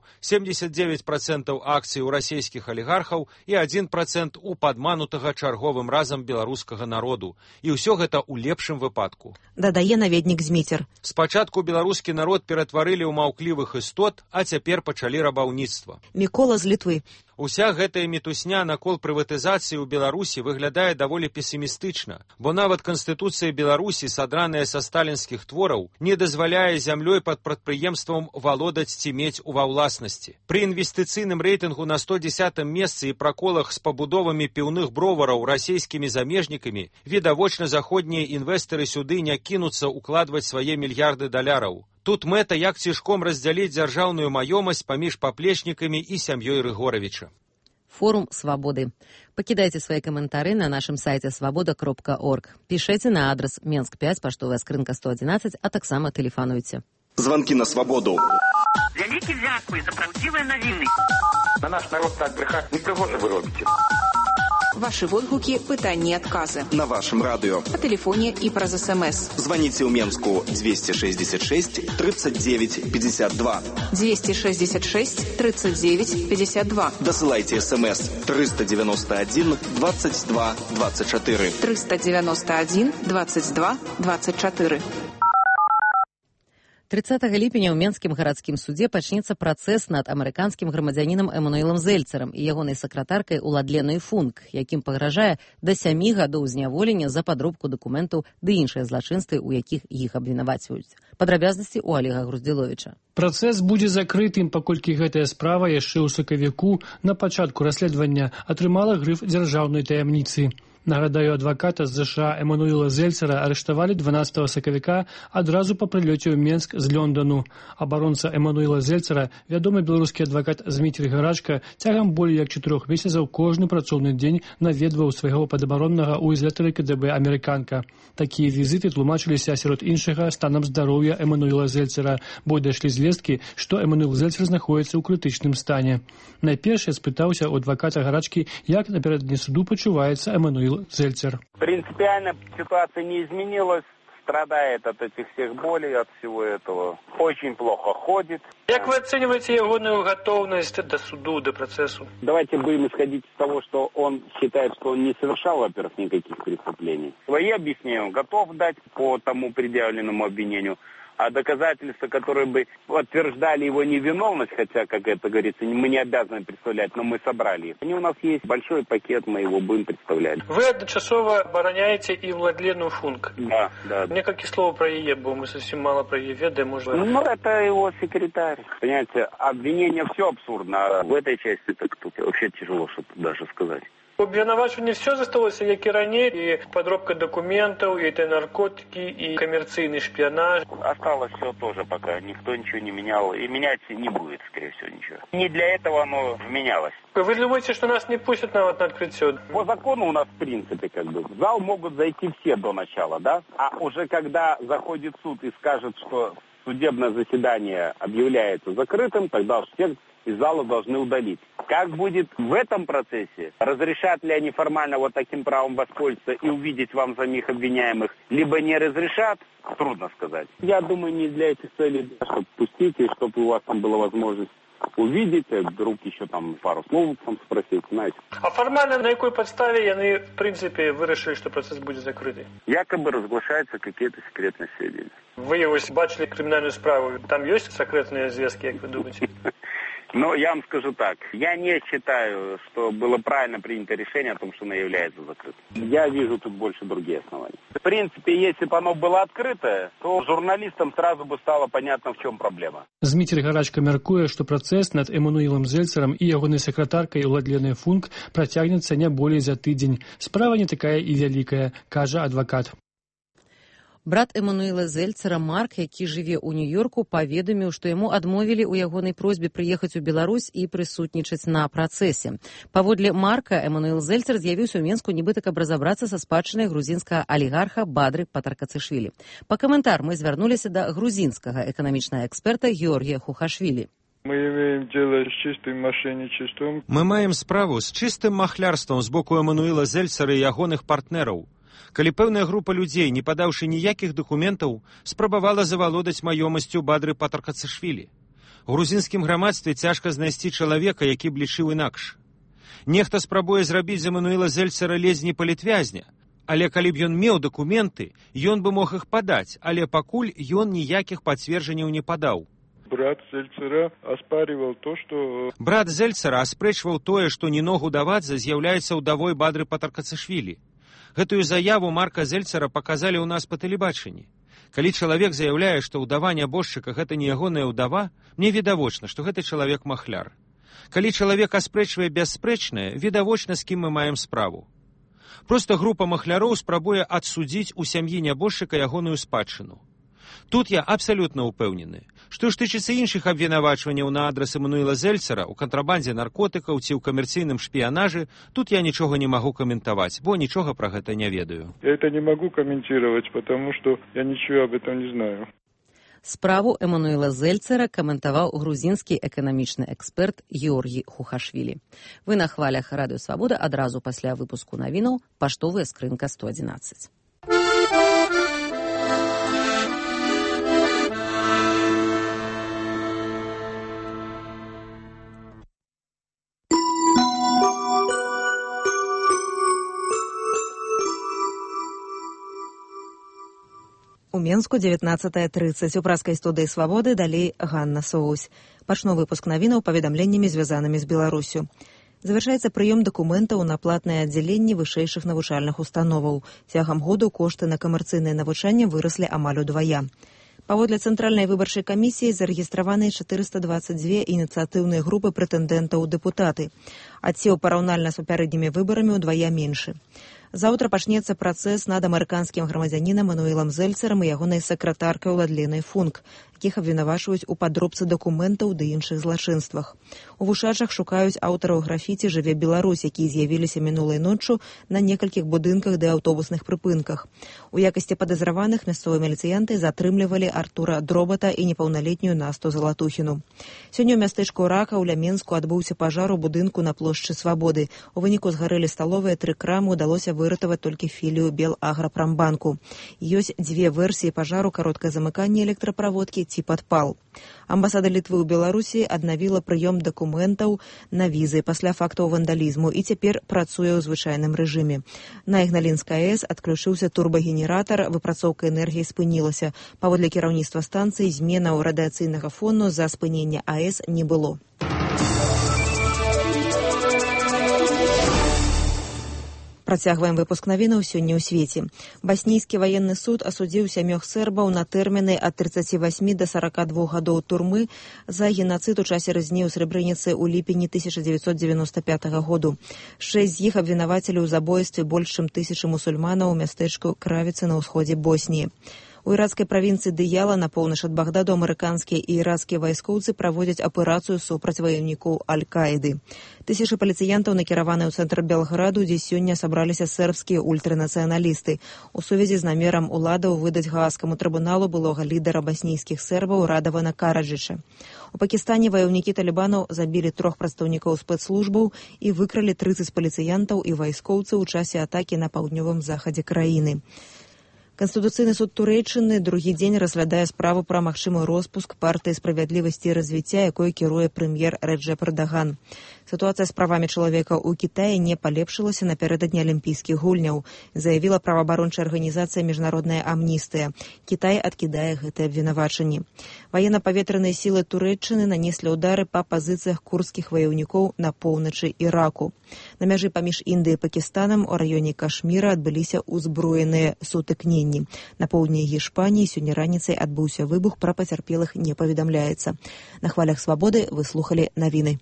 79% акцый у расійскіх алігархаў і 1% у падманутага чарговым разам беларускага народу. І ўсё гэта ў лепшым выпадку. Дадае наведнік Зміцер. Спачатку беларускі народ ператварылі ў маўклівых істот, а цяпер пачалі рабаўніцтва. Мікола з Літвы. Уся гэтая мітусня накол прыватызацыі ў Беларусі выглядае даволі песімістычна, бо нават Канстытуцыя Беларусі, садраная са сталінскіх твораў, не дазваляе зямлёй пад прадпрыемствам валодаць ці мець ува ўласнасці. Пры інвестыцыйным рэйтынгу на 110-м месцы і праколах з пабудовамі піўных бровараў расійскімі замежнікамі, відавочна заходнія інвестары сюды не кінуцца укладваць свае мільярды даляраў. Тут мэта, як цішком раздзяліць дзяржаўную маёмасць паміж паплечнікамі і сям'ёй Рыгоравіча. Форум свабоды. Пакідайце свае каментары на нашым сайце свабода.орг. Пішэце на адрас Менск 5, паштовая скрынка 111, а таксама тэлефануйце. Звонки на свободу. Вялікі дзякуй за праўдзівыя навіны. На наш народ так брехать не пригоже вы робите. Ваши водгуки, пытанні і адказы. На вашем радио. По телефоне и праз СМС. Звоните в Менску 266 39 52. 266 39 52. Досылайте СМС 391 22 24. 391 22 24. 30 ліпеня ў Менскім гарадскім судзе пачнецца працэс над амерыканскім грамадзянінам Эмануэлам Зельцерам і ягонай сакратаркай Уладленай Функ, якім пагражае да 7 гадоў зняволення за падробку дакументаў ды іншыя злачынствы, у якіх іх абвінавацваюць. Падрабязнасці ў Олега Груздзіловіча. Працэс будзе закрытым, паколькі гэтая справа яшчэ ў сакавіку на пачатку расследавання атрымала грыф дзяржаўнай таямніцы. Нагадаю, адваката з США Эмануэла Зельцера арыштавалі 12 сакавіка адразу па прылёце ў Менск з Лондону. Абаронца Эмануэла Зельцера, вядомы беларускі адвакат Зміцер Гарачка, цягам болей як 4 месяцаў кожны працоўны дзень наведваў свайго падабароннага ў ізалятары КДБ амерыканка. Такія візіты тлумачыліся сярод іншага станам здароўя Эмануэла Зельцера, бо дайшлі звесткі, што Эмануэл Зельцер знаходзіцца ў крытычным стане. Найперш я спытаўся у адваката Гарачкі, як напярэдадні суду пачуваецца Эмануэл Зельцер. Принципиально ситуация не изменилась, страдает от этих всех болей, от всего этого. Очень плохо ходит. Как вы оцениваете ягоную готовность до суду, до процессу? Давайте будем исходить из того, что он считает, что он не совершал, во-первых, никаких преступлений. Свои объяснения он готов дать по тому предъявленному обвинению. А доказательства, которые бы подтверждали его невиновность, хотя, как это говорится, мы не обязаны представлять, но мы собрали их. Они у нас есть большой пакет, мы его будем представлять. Вы одночасово обороняете и Уладлену Функ. Да. Некалькі слов про ее, бо мы совсем мало про ее ведаем. Ну, это его секретарь. Понимаете, обвинение все абсурдно, а в этой части так тут вообще тяжело что-то даже сказать. Обвинавачванне все засталося, як і раней, и подробка документов, и это наркотики, и коммерцийный шпионаж. Осталось все тоже пока, никто ничего не менял, и менять не будет, скорее всего, ничего. Не для этого оно вменялось. Вы думаете, что нас не пустят на открытие? По закону у нас, в принципе, в зал могут зайти все до начала, да? А уже когда заходит суд и скажет, что судебное заседание объявляется закрытым, тогда все из зала должны удалить. Как будет в этом процессе? Разрешат ли они формально вот таким правом воспользоваться и увидеть вам самих обвиняемых, либо не разрешат? Трудно сказать. Я думаю, не для этих целей, чтобы пустить, и чтобы у вас там была возможность увидеть, вдруг еще там пару слов там спросить, знаете. А формально на какой подставе они, в принципе, вырашили, что процесс будет закрытый? Якобы разглашаются какие-то секретные сведения. Вы его бачили криминальную справу, там есть секретные звездки, как вы думаете? Ну, я вам скажу так. Я не считаю, что было правильно принято решение о том, что оно является закрытым. Я вижу тут больше другие основания. В принципе, если бы оно было открытое, то журналистам сразу бы стало понятно, в чем проблема. Зміцер Гарачка мяркуе, што працэс над Эмануэлам Зельцерам і ягонай сакратаркай Уладленай Функ працягнецца не болей за тыдзень. Справа не такая і вялікая, кажа адвакат. Брат Эмануэла Зельцера Марк, які жыве ў Нью-Йорку, паведаміў, што яму адмовілі ў ягонай просьбе прыехаць у Беларусь і прысутнічаць на працэсе. Паводле Марка, Эмануэл Зельцер з'явіўся ў Менску нібыта, каб разабрацца са спадчынай грузінскага алігарха Бадры Патаркацышвілі. Па каментар мы звярнуліся да грузінскага эканамічнага эксперта Георгія Хухашвілі. Мы имеем дело с чистым мошенничеством. Мы маем справу з чыстым махлярствам з боку Эмануэла Зельцера і ягоных партнераў. Калі пэўная група людзей, не падаўшы ніякіх дакументаў, спрабавала завалодаць маёмасцю Бадры Патаркацышвілі. У грузінскім грамадстве цяжка знайсці чалавека, які б лічыў інакш. Нехта спрабуе зрабіць з Эмануэла Зельцера ледзь не палітвязня, але калі б ён меў дакументы, ён бы мог іх падаць, але пакуль ён ніякіх пацверджанняў не падаў. Брат Зельцера оспаривал то, что... Брат Зельцера аспрэчваў тое, што Ніног Удавадзе з'яўляецца ўдавой Бадры Патаркацышвілі. Гэтую заяву Марка Зельцера паказалі ў нас па тэлебачанні. Калі чалавек заяўляе, што ўдава нябожчыка гэта не ягоная ўдава, мне відавочна, што гэты чалавек махляр. Калі чалавек аспрэчвае бясспрэчнае, відавочна, з кім мы маем справу. Проста група махляроў спрабуе адсудзіць у сям'і нябожчыка ягоную спадчыну. Тут я абсалютна ўпэўнены. Што ж тычыцца іншых абвінавачванняў на адрас Эммануила Зельцера ў кантрабандзе наркотыкаў ці ў камерцыйным шпіянажы, тут я нічога не магу каментаваць, бо нічога пра гэта не ведаю. Я это не могу комментировать, потому что я ничего об этом не знаю. Справу Эммануила Зельцера каментаваў грузінскі эканамічны эксперт Георгій Хухашвілі. Вы на хвалях Радыё Свабода адразу пасля выпуску навінаў, паштовая скрынка 111. У Менску 19:30. У праскай студыі «Свабоды» далей Ганна Соусь. Пачну выпуск навінаў паведамленнямі, звязанымі з Беларусю. Завяршаецца прыём дакументаў на платнае аддзяленне вышэйшых навучальных установаў. Цягам году кошты на камерцыйнае навучанне выраслі амаль удвая. Паводле Цэнтральнай выбарчай камісіі зарэгістраваны 422 ініцыятыўныя групы прэтэндэнтаў у дэпутаты. Адсеў параўнальна з папярэднімі выбарамі ўдвая меншы. Заўтра пачнецца працэс над амерыканскім грамадзянінам Эммануілам Зельцерам і ягонай сакратаркай Уладленай Функ, якіх абвінавачваюць у падробцы дакументаў ды іншых злачынствах. У Вушачах шукаюць аўтараў графіці «Жыве Беларусь», якія з'явіліся мінулай ноччу на некалькіх будынках ды аўтобусных прыпынках. У якасці падазраваных мясцовыя міліцыянты затрымлівалі Артура Дробата і непаўналетнюю Насту Залатухіну. Сёння ў мястэчку Рака ў Ляменску адбыўся пажар у будынку на плошчы Свабоды. У выніку згарэлі сталовыя, 3 крамы, удалося выратаваць толькі філію Белаграпрамбанку. Ёсць 2 версіі пажару: кароткае замыканне электраправодкі ці падпал. Амбасада Літвы ў Беларусі аднавіла прыём дакументаў на візы пасля фактаў вандалізму і цяпер працуе ў звычайным рэжыме. На Ігналінскай АЭС адключыўся турбагенератар, выпрацоўка энергіі спынілася. Паводле кіраўніцтва станцыі зменаў радыяцыйнага фону з-за спынення АЭС не было. Працягваем выпуск навінаў сёння ў свеце. Баснійскі ваенны суд асудзіў 7 сербаў на тэрміны ад 38 до 42 гадоў турмы за генацыд у часе рэзні ў Срэбрыніцы ў ліпені 1995 году. 6 з іх абвінавацілі ў забойстве больш чым 1000 мусульманаў у мястэчку Кравіцы на ўсходзе Босніі. У іракскай правінцыі Дыяла на поўнач ад Багдаду амерыканскія і іракскія вайскоўцы праводзяць аперацыю супраць ваеннікоў Аль-Каіды. Тысячы паліцыянтаў накіраваныя ў цэнтр Белграду, дзе сёння сабраліся сербскія ультранацыяналісты. У сувязі з намерам уладаў выдаць гаагскаму трыбуналу былога лідара баснійскіх сербаў Радавана Караджыча. У Пакістане ваяўнікі талібанаў забілі 3 прадстаўнікоў спецслужбаў і выкралі 30 паліцыянтаў і вайскоўцаў у часе атакі на паўднёвым захадзе краіны. Канстытуцыйны суд Турэччыны другі дзень разглядае справу пра магчымы роспуск партыі справядлівасці і развіцця, якой кіруе прэм'ер Рэджэп Эрдаган. Сітуацыя з правамі чалавека ў Кітаі не палепшылася напярэдадні алімпійскіх гульняў, заявіла праваабарончая арганізацыя «Міжнародная амністыя». Кітай адкідае гэтыя абвінавачанні. Ваенна-паветраныя сілы Турэччыны нанеслі ўдары па пазіцыях курдскіх ваяўнікоў на поўначы Іраку. На мяжы паміж Індыяй і Пакістанам у раёне Кашміра адбыліся ўзброеныя сутыкненні. На поўдні Гішпаніі сёння раніцай адбыўся выбух, пра пацярпелых не паведамляецца. На хвалях Свабоды вы слухалі навіны.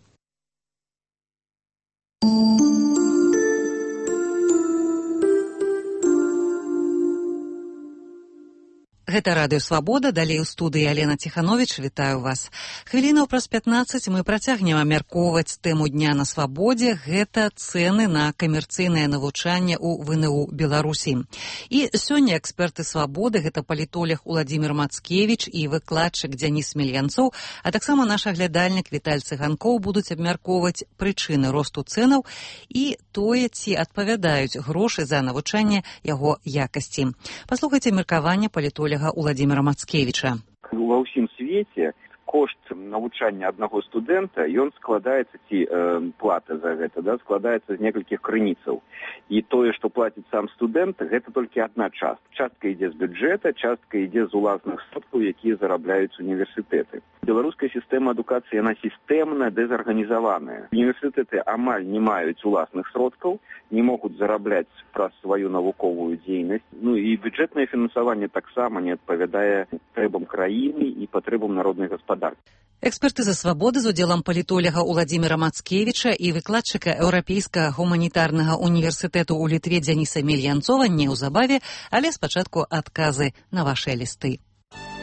Гэта Радыё Свабода, далей у студыі Алена Ціхановіч, вітаю вас. Хвілінаў праз 15 мы працягнем абмяркоўваць тэму дня на свабодзе, гэта цэны на камерцыйнае навучанне ў ВНУ Беларусі. І сёння эксперты Свабоды, гэта палітолог Уладзімір Мацкевіч і выкладчык Дзяніс Мельянцоў, а таксама наш аглядальнік Віталь Цыганкоў будуць абмяркоўваць прычыны росту цэнаў і тое, ці адпавядаюць грошы за навучанне яго якасці. Паслухайце меркаванне палітолога Уладзіміра Мацкевіча. Ва ўсім свеце кошт навучання аднаго студэнта, ён складаецца, ці плата за гэта, складаецца з некалькіх крыніцаў. І тое, што плаціць сам студэнт, гэта толькі адна частка. Частка ідзе з бюджэта, частка ідзе з уласных сродкаў, якія зарабляюць універсітэты. Беларуская сістэма адукацыі, яна сістэмна дэзарганізаваная. Універсітэты амаль не маюць уласных сродкаў, не могуць зарабляць праз сваю навуковую дзейнасць. Ну і бюджэтнае фінансаванне таксама не адпавядае патрэбам краіны і патрэбам народнай гаспадаркі. Эксперты за свабоды з удзелам палітолага Уладзіміра Мацкевіча і выкладчыка Еўрапейскага гуманітарнага універсітэту ў Літве Дзяніса Мельянцова неўзабаве, але спачатку адказы на вашыя лісты.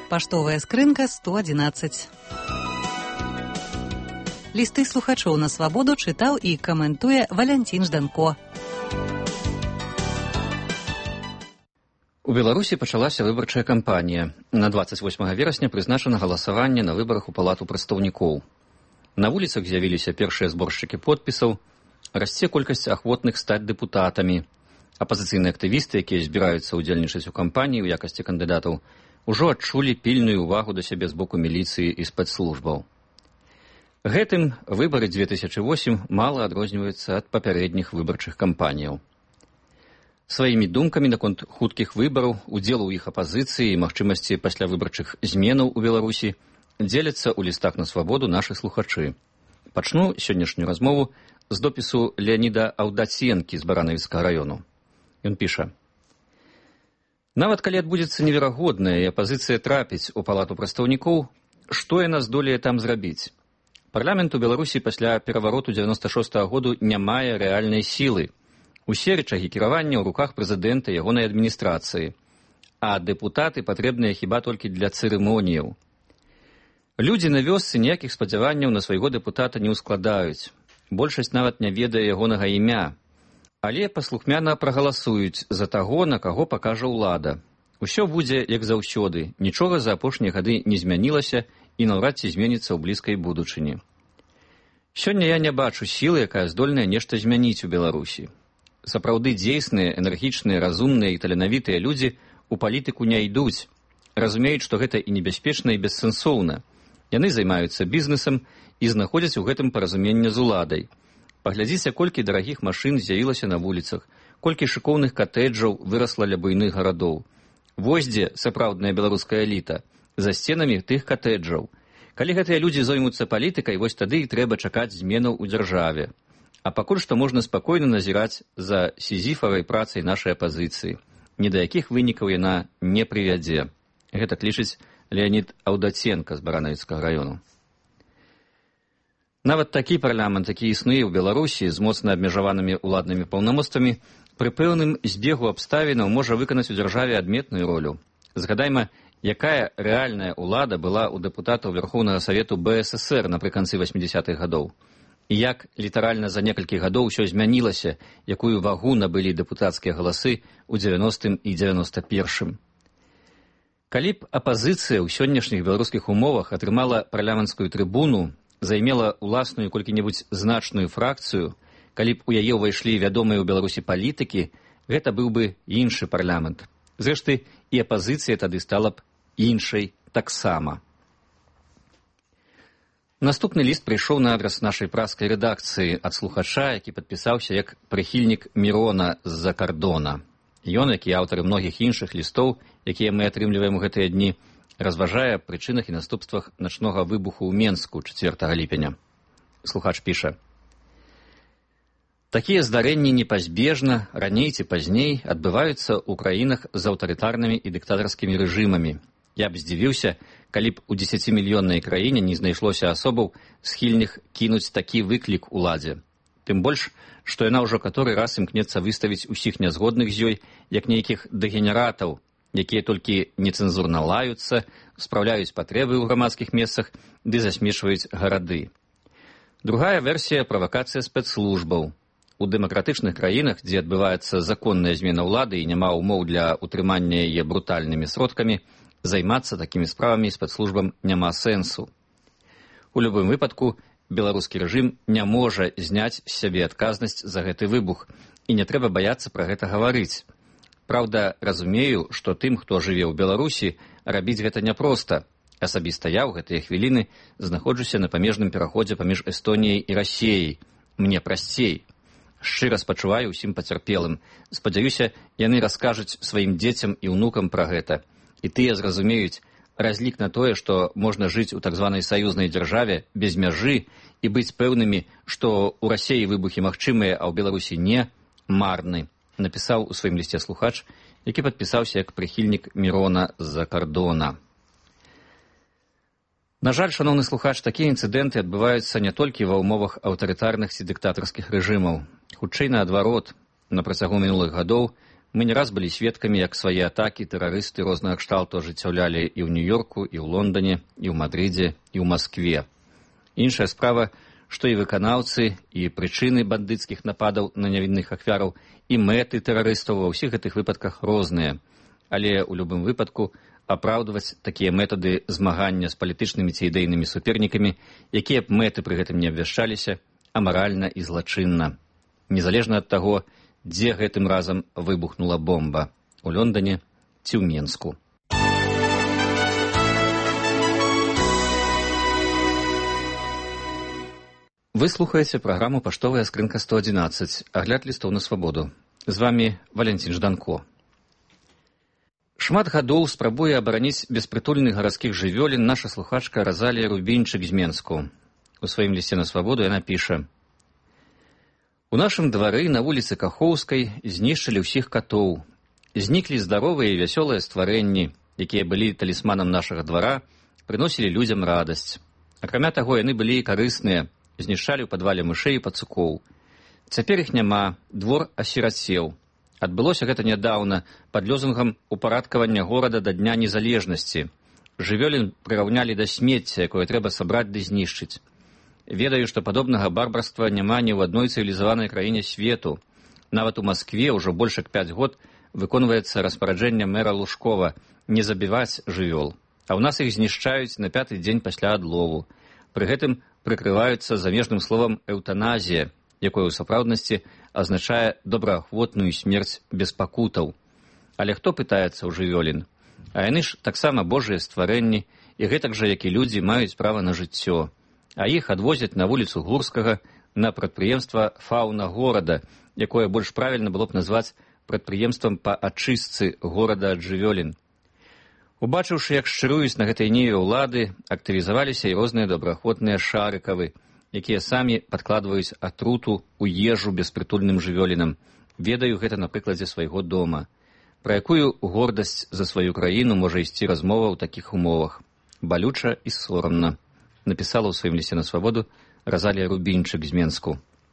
Паштовая скрынка 111. Лісты слухачоў на свабоду чытаў і каментуе Валянцін Жданко. У Беларусі пачалася выбарчая кампанія. На 28 верасня прызначана галасаванне на выбарах у палату прадстаўнікоў. На вуліцах з'явіліся першыя зборшчыкі подпісаў, расце колькасць ахвотных стаць дэпутатамі. Апазіцыйныя актывісты, якія збіраюцца ўдзельнічаць у кампаніі ў якасці кандыдатаў, ужо адчулі пільную ўвагу да сябе з боку міліцыі і спецслужбаў. Гэтым выбары 2008 мала адрозніваюцца ад папярэдніх выбарчых кампаніяў. Сваімі думкамі наконт хуткіх выбараў, удзелу ў іх апазіцыі і магчымасці паслявыбарчых зменаў у Беларусі дзеляцца ў лістах на свабоду нашы слухачы. Пачну сённяшнюю размову з допісу Леаніда Аўдаценкі з Баранавіцкага раёну. Ён піша: «Нават калі адбудзецца неверагодная і апазіцыя трапіць у палату прадстаўнікоў, што яна здолее там зрабіць? Парламент у Беларусі пасля перавароту 96-го году не мае рэальнай сілы. Усе рычагі кіравання ў руках прэзідэнта і ягонай адміністрацыі, а дэпутаты патрэбныя хіба толькі для цырымоніяў. Людзі на вёсцы ніякіх спадзяванняў на свайго дэпутата не ўскладаюць. Большасць нават не ведае ягонага імя, але паслухмяна прагаласуюць за таго, на каго пакажа ўлада. Усё будзе як заўсёды, нічога за апошнія гады не змянілася і наўрад ці зменіцца ў блізкай будучыні. Сёння я не бачу сілы, якая здольная нешта змяніць у Беларусі. Сапраўды дзейсныя, энергічныя, разумныя і таленавітыя людзі у палітыку не ідуць. Разумеюць, што гэта і небяспечна, і бессэнсоўна. Яны займаюцца бізнесам і знаходзяць у гэтым паразуменне з уладай. Паглядзіце, колькі дарагіх машын з'явілася на вуліцах, колькі шыкоўных катэджаў вырасла ля буйных гарадоў. Вось дзе сапраўдная беларуская эліта, за сценамі тых катэджаў. Калі гэтыя людзі зоймуцца палітыкай, вось тады і трэба чакаць зменаў у дзяржаве. А пакуль што можна спакойна назіраць за сізіфавай працай нашай апазіцыі. Ні да якіх вынікаў яна не прывядзе. Гэта лічыць Леанід Аўдаценка з Баранавіцкага раёну. Нават такі парламент, які існуе ў Беларусі з моцна абмежаванымі ўладнымі паўнамоцтвамі, пры пэўным збегу абставінаў можа выканаць у дзяржаве адметную ролю. Згадайма, якая рэальная ўлада была ў дэпутатаў Верхоўнага Савету БССР напрыканцы 80-х гадоў. І як літаральна за некалькі гадоў усё змянілася, якую вагу набылі дэпутацкія галасы ў 90-м і 91-м. Калі б апазіцыя ў сённяшніх беларускіх умовах атрымала парламенцкую трыбуну, займела ўласную колькі-небудзь значную фракцыю, калі б у яе ўвайшлі вядомыя ў Беларусі палітыкі, гэта быў бы іншы парламент. Зрэшты, і апазіцыя тады стала б іншай таксама. Наступны ліст прыйшоў на адрас нашай праскай рэдакцыі ад слухача, які падпісаўся як прыхільнік Мірона з-за кардона. Ён, як і аўтары многіх іншых лістоў, якія мы атрымліваем у гэтыя дні, разважае аб прычынах і наступствах начнога выбуху ў Менску 4 ліпеня. Слухач піша: «Такія здарэнні непазбежна, раней ці пазней, адбываюцца ў краінах з аўтарытарнымі і дыктатарскімі рэжымамі. Я б здзівіўся, калі б у 10-мільённай краіне не знайшлося асобаў, схільных кінуць такі выклік уладзе. Тым больш, што яна ўжо каторы раз імкнецца выставіць усіх нязгодных з ёй, як нейкіх дэгенератаў, якія толькі нецэнзурна лаюцца, спраўляюць патрэбы ў грамадскіх месцах ды засмешваюць гарады. Другая версія – правакацыя спецслужбаў. У дэмакратычных краінах, дзе адбываецца законная змена ўлады і няма ўмоў для утрымання яе брутальнымі сродкамі, займацца такімі справамі спецслужбам няма сэнсу. У любым выпадку, беларускі рэжым не можа зняць з сябе адказнасць за гэты выбух, і не трэба баяцца пра гэта гаварыць. Праўда, разумею, што тым, хто жыве ў Беларусі, рабіць гэта няпроста. Асабіста я ў гэтыя хвіліны знаходжуся на памежным пераходзе паміж Эстоніяй і Расіяй. Мне прасцей. Шчыра спачуваю ўсім пацярпелым. Спадзяюся, яны раскажуць сваім дзецям і ўнукам пра гэта. І тыя зразумеюць разлік на тое, што можна жыць у так званай саюзнай дзяржаве без мяжы і быць пэўнымі, што ў Расіі выбухі магчымыя, а ў Беларусі не, марны, напісаў у сваім лісце слухач, які падпісаўся як прыхільнік Мірона з-за кардона. На жаль, шаноўны слухач, такія інцыдэнты адбываюцца не толькі ва ўмовах аўтарытарных ці дыктатарскіх рэжымаў. Хутчэй наадварот, на працягу мінулых гадоў Мы не раз былі сведкамі, як свае атакі тэрарысты рознага кшталту ажыццяўлялі і ў Нью-Йорку, і ў Лондоне, і ў Мадрыдзе, і ў Маскве. Іншая справа, што і выканаўцы, і прычыны бандыцкіх нападаў на нявінных ахвяраў, і мэты тэрарыстаў ва ўсіх гэтых выпадках розныя. Але ў любым выпадку апраўдваць такія метады змагання з палітычнымі ці ідэйнымі супернікамі, якія б мэты пры гэтым не абвяшчаліся, амаральна і злачынна. Незалежна ад таго, дзе гэтым разам выбухнула бомба – у Лондоне ці ў Менску. Вы слухаеце праграму «Паштовая скрынка 111», агляд лістоў на свабоду. З вамі Валянцін Жданко. Шмат гадоў спрабуе абараніць беспрытульных гарадскіх жывёлін наша слухачка Розалія Рубінчык з Менску. У сваім лісце на свабоду яна піша: «У нашым двары на вуліцы Кахоўскай знішчылі ўсіх катоў. Зніклі здаровыя і вясёлыя стварэнні, якія былі талісманам нашага двара, прыносілі людзям радасць. Акрамя таго, яны былі і карысныя, знішчалі ў падвале мышэй і пацукоў. Цяпер іх няма, двор асірацеў. Адбылося гэта нядаўна пад лозунгам упарадкавання горада да Дня незалежнасці. Жывёлін прыраўнялі да смецця, якое трэба сабраць ды знішчыць. Ведаю, што падобнага барбарства няма ні ў адной цывілізаванай краіне свету. Нават у Маскве ўжо больш як 5 год выконваецца распараджэнне мэра Лужкова не забіваць жывёл. А ў нас іх знішчаюць на 5-й дзень пасля адлову. Пры гэтым прыкрываюцца замежным словам «эўтаназія», якое ў сапраўднасці азначае добраахвотную смерць без пакутаў. Але хто пытаецца ў жывёлін? А яны ж таксама божыя стварэнні, і гэтак жа, як і людзі, маюць права на жыццё. А іх адвозяць на вуліцу Гурскага на прадпрыемства «Фаўна горада», якое больш правільна было б назваць прадпрыемствам па ачыстцы горада ад жывёлін. Убачыўшы, як шчыруюць на гэтай ніве ўлады, актывізаваліся і розныя добраахвотныя шарыкавы, якія самі падкладваюць атруту ў ежу беспрытульным жывёлінам. Ведаю гэта на прыкладзе свайго дома. Пра якую гордасць за сваю краіну можа ісці размова ў такіх умовах? Балюча і сорамна. Напісала ў сваім лісце на свабоду Розалія Рубінчык з Менску.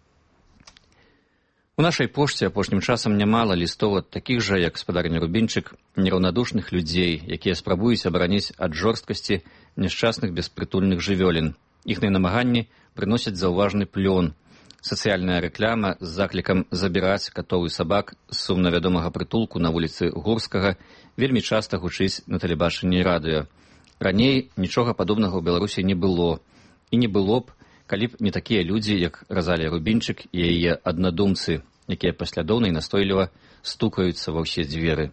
У нашай пошце апошнім часам нямала лістоў ад такіх жа, як гаспадарня Рубінчык, нераўнадушных людзей, якія спрабуюць абараніць ад жорсткасці няшчасных беспрытульных жывёлін. Іхныя намаганні прыносяць заўважны плён. Сацыяльная рэкляма з заклікам забіраць катоў і сабак з сумнавядомага прытулку на вуліцы Гурскага вельмі часта гучыць на тэлебачанні і радыё. Раней нічога падобнага ў Беларусі не было. І не было б, калі б не такія людзі, як Розалія Рубінчык і яе аднадумцы, якія паслядоўна і настойліва стукаюцца ва ўсе дзверы.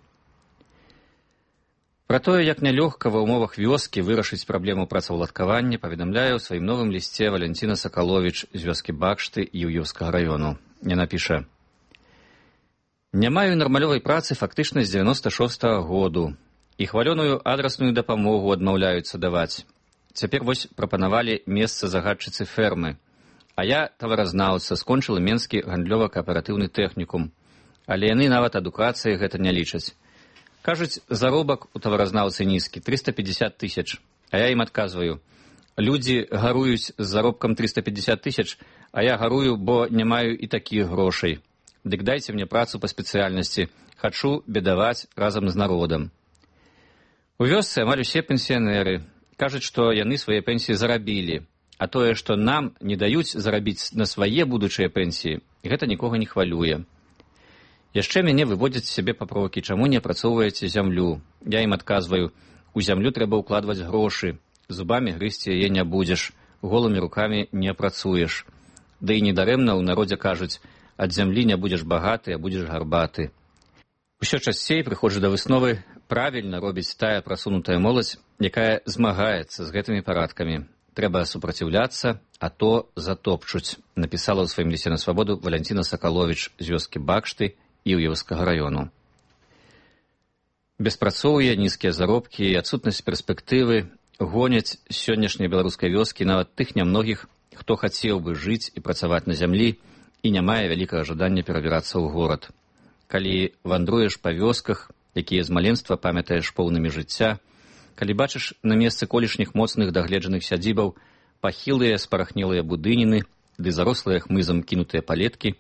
Пра тое, як нялёгка ва ўмовах вёскі вырашыць праблему працаўладкавання, паведамляе ў сваім новым лісце Валянціна Сакаловіч з вёскі Бакшты Іўеўскага раёну. Яна піша: «Не маю нармалёвай працы фактычна з 96-го году. І хвалёную адрасную дапамогу адмаўляюцца даваць. Цяпер вось прапанавалі месца загадчыцы фермы. А я, таваразнаўца, скончыла Менскі гандлёва-кааператыўны тэхнікум. Але яны нават адукацыі гэта не лічаць. Кажуць, заробак у таваразнаўцы нізкі, 350 000. А я ім адказваю: людзі гаруюць з заробкам 350 000, а я гарую, бо не маю і такіх грошай. Дык дайце мне працу па спецыяльнасці. Хачу бедаваць разам з народам. У вёсцы амаль усе пенсіянеры. Кажуць, што яны свае пенсіі зарабілі. А тое, што нам не даюць зарабіць на свае будучыя пенсіі, гэта нікога не хвалюе. Яшчэ мяне выводзяць з сябе папрокі, чаму не апрацоўваеце зямлю. Я ім адказваю: у зямлю трэба ўкладваць грошы, зубамі грызці яе не будзеш, голымі рукамі не працуеш. Да і недарэмна ў народзе кажуць: ад зямлі не будзеш багаты, а будзеш гарбаты. Усё часцей прыходжу да высновы: правільна робіць тая прасунутая моладзь, якая змагаецца з гэтымі парадкамі. Трэба супраціўляцца, а то затопчуць, напісала ў сваім лісце на свабоду Валянціна Сакаловіч з вёскі Бакшты Іўеўскага раёну. Беспрацоўе, нізкія заробкі і адсутнасць перспектывы гоняць з сённяшняй беларускай вёскі нават тых нямногіх, хто хацеў бы жыць і працаваць на зямлі і не мае вялікага жадання перабірацца ў горад. Калі вандруеш па вёсках, якія з маленства памятаеш поўнымі жыцця, калі бачыш на месцы колішніх моцных дагледжаных сядзібаў пахілыя спарахнелыя будыніны ды зарослыя хмызам кінутыя палеткі,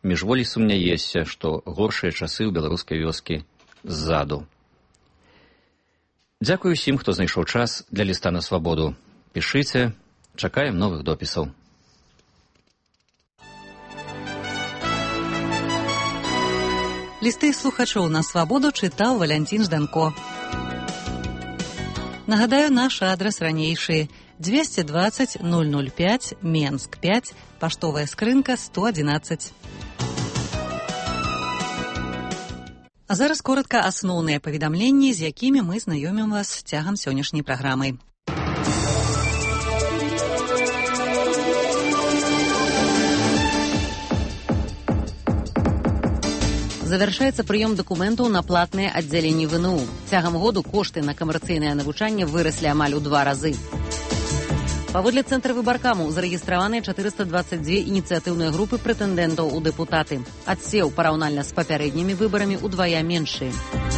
міжволі сумняешся, што горшыя часы ў беларускай вёскі ззаду. Дзякую ўсім, хто знайшоў час для ліста на свабоду. Пішыце, чакаем новых допісаў. Лісты слухачоў на свабоду чытаў Валянцін Жданко. Нагадаю, наш адрас ранейшы: 220 005, Менск 5, паштовая скрынка 111. А зараз коротка асноўныя паведамленні, з якімі мы знаёмім вас цягам сённяшняй праграмы. Завяршаецца прыём дакументаў на платныя аддзяленні ВНУ. Цягам году кошты на камерцыйнае навучанне выраслі амаль у 2 разы. Паводле Цэнтра выбаркаму зарэгістраваныя 422 ініцыятыўныя групы прэтэндэнтаў у дэпутаты. Адсеў параўнальна з папярэднімі выбарамі удвая меншы.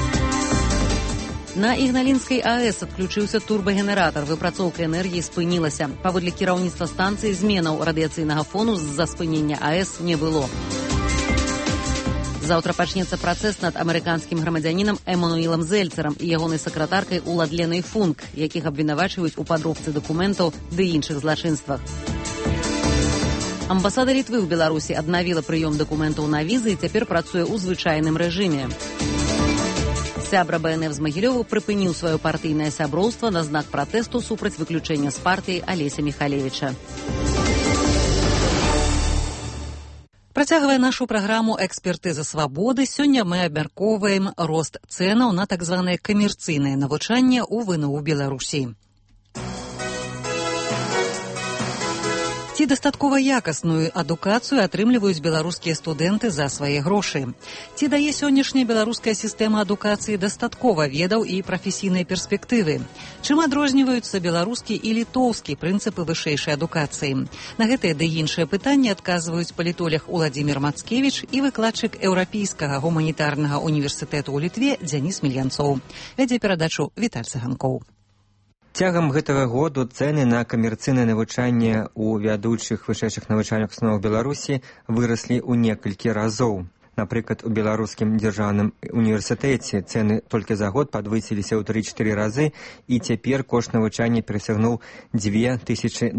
На Ігналінскай АЭС адключыўся турбагенератар, выпрацоўка энергіі спынілася. Паводле кіраўніцтва станцыі зменаў радыяцыйнага фону з-за спынення АЭС не было. Заўтра пачнецца працэс над амерыканскім грамадзянінам Эмануілам Зельцерам і ягонай сакратаркай Уладленай Функ, якіх абвінавачваюць у падробцы дакументаў ды іншых злачынствах. Амбасада Літвы ў Беларусі аднавіла прыём дакументаў на візы і цяпер працуе ў звычайным рэжыме. Сябра БНФ з Магілёва прыпыніў сваё партыйнае сяброўства на знак пратэсту супраць выключэння з партыі Алеся Міхалевіча. Працягвае нашу праграму «Экспертыза свабоды», сёння мы абмяркоўваем рост цэнаў на так званае камерцыйнае навучанне ў ВНУ Беларусі. Ці дастаткова якасную адукацыю атрымліваюць беларускія студэнты за свае грошы? Ці дае сённяшняя беларуская сістэма адукацыі дастаткова ведаў і прафесійнай перспектывы? Чым адрозніваюцца беларускі і літоўскі прынцыпы вышэйшай адукацыі? На гэтыя ды іншыя пытанні адказваюць палітолог Уладзімір Мацкевіч і выкладчык Еўрапейскага гуманітарнага універсітэту ў Літве Дзяніс Мільянцоў. Вядзе перадачу Віталь Цыганкоў. Цягам гэтага году цэны на камерцыйнае навучанне ў вядучых вышэйшых навучальных установах Беларусі выраслі ў некалькі разоў. Напрыклад, у беларускім дзяржаўным універсітэце цэны толькі за год падвысіліся ў 3-4 разы, і цяпер кошт навучання перасягнуў $2000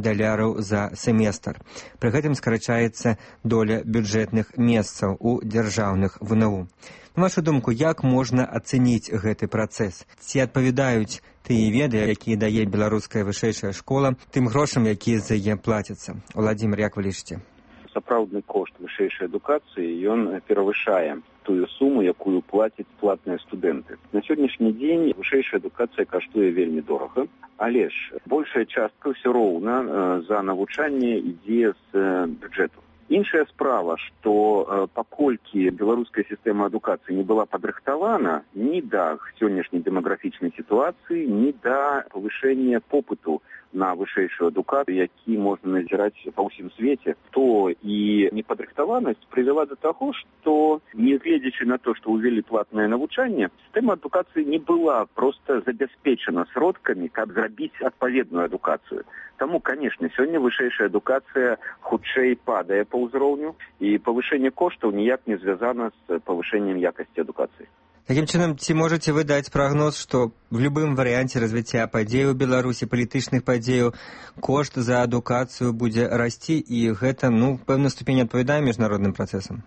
за семестр. Пры гэтым скарачаецца доля бюджэтных месцаў у дзяржаўных ВНУ. На вашу думку, як можна ацэніць гэты працэс? Ці адпавядаюць тыя веды, якія дае беларуская вышэйшая школа, тым грошам, якія за яе плацяцца? Уладзімір, як вы лічыце? Сапраўдны кошт вышэйшай адукацыі, ён перавышае тую суму, якую плацяць платныя студэнты. На сённяшні дзень вышэйшая адукацыя каштуе вельмі дорага, але ж большая частка ўсё роўна за навучанне ідзе з бюджэту. Іншая справа, што паколькі беларуская сістэма адукацыі не была падрыхтавана ні да сённяшняй дэмаграфічнай сітуацыі, ні да павышэння попыту на вышэйшую адукацыю, які можна назіраць па ўсім свеце, то і непадрыхтаванасць прывяла да таго, што, нягледзячы на то, што ўвялі платнае навучанне, сістэма адукацыі не была проста забяспечана сродкамі, каб зрабіць адпаведную адукацыю. Таму, канешне, сёння вышэйшая адукацыя хутчэй падае па ўзроўню, і павышэнне коштаў ніяк не звязана з павышэннем якасці адукацыі. Такім чынам, ці можаце вы даць прагноз, што в любым варыянце развіцця падзей у Беларусі, палітычных падзеяў, кошт за адукацыю будзе расці, і гэта, пэўна ступень адпавядае міжнародным працэсам?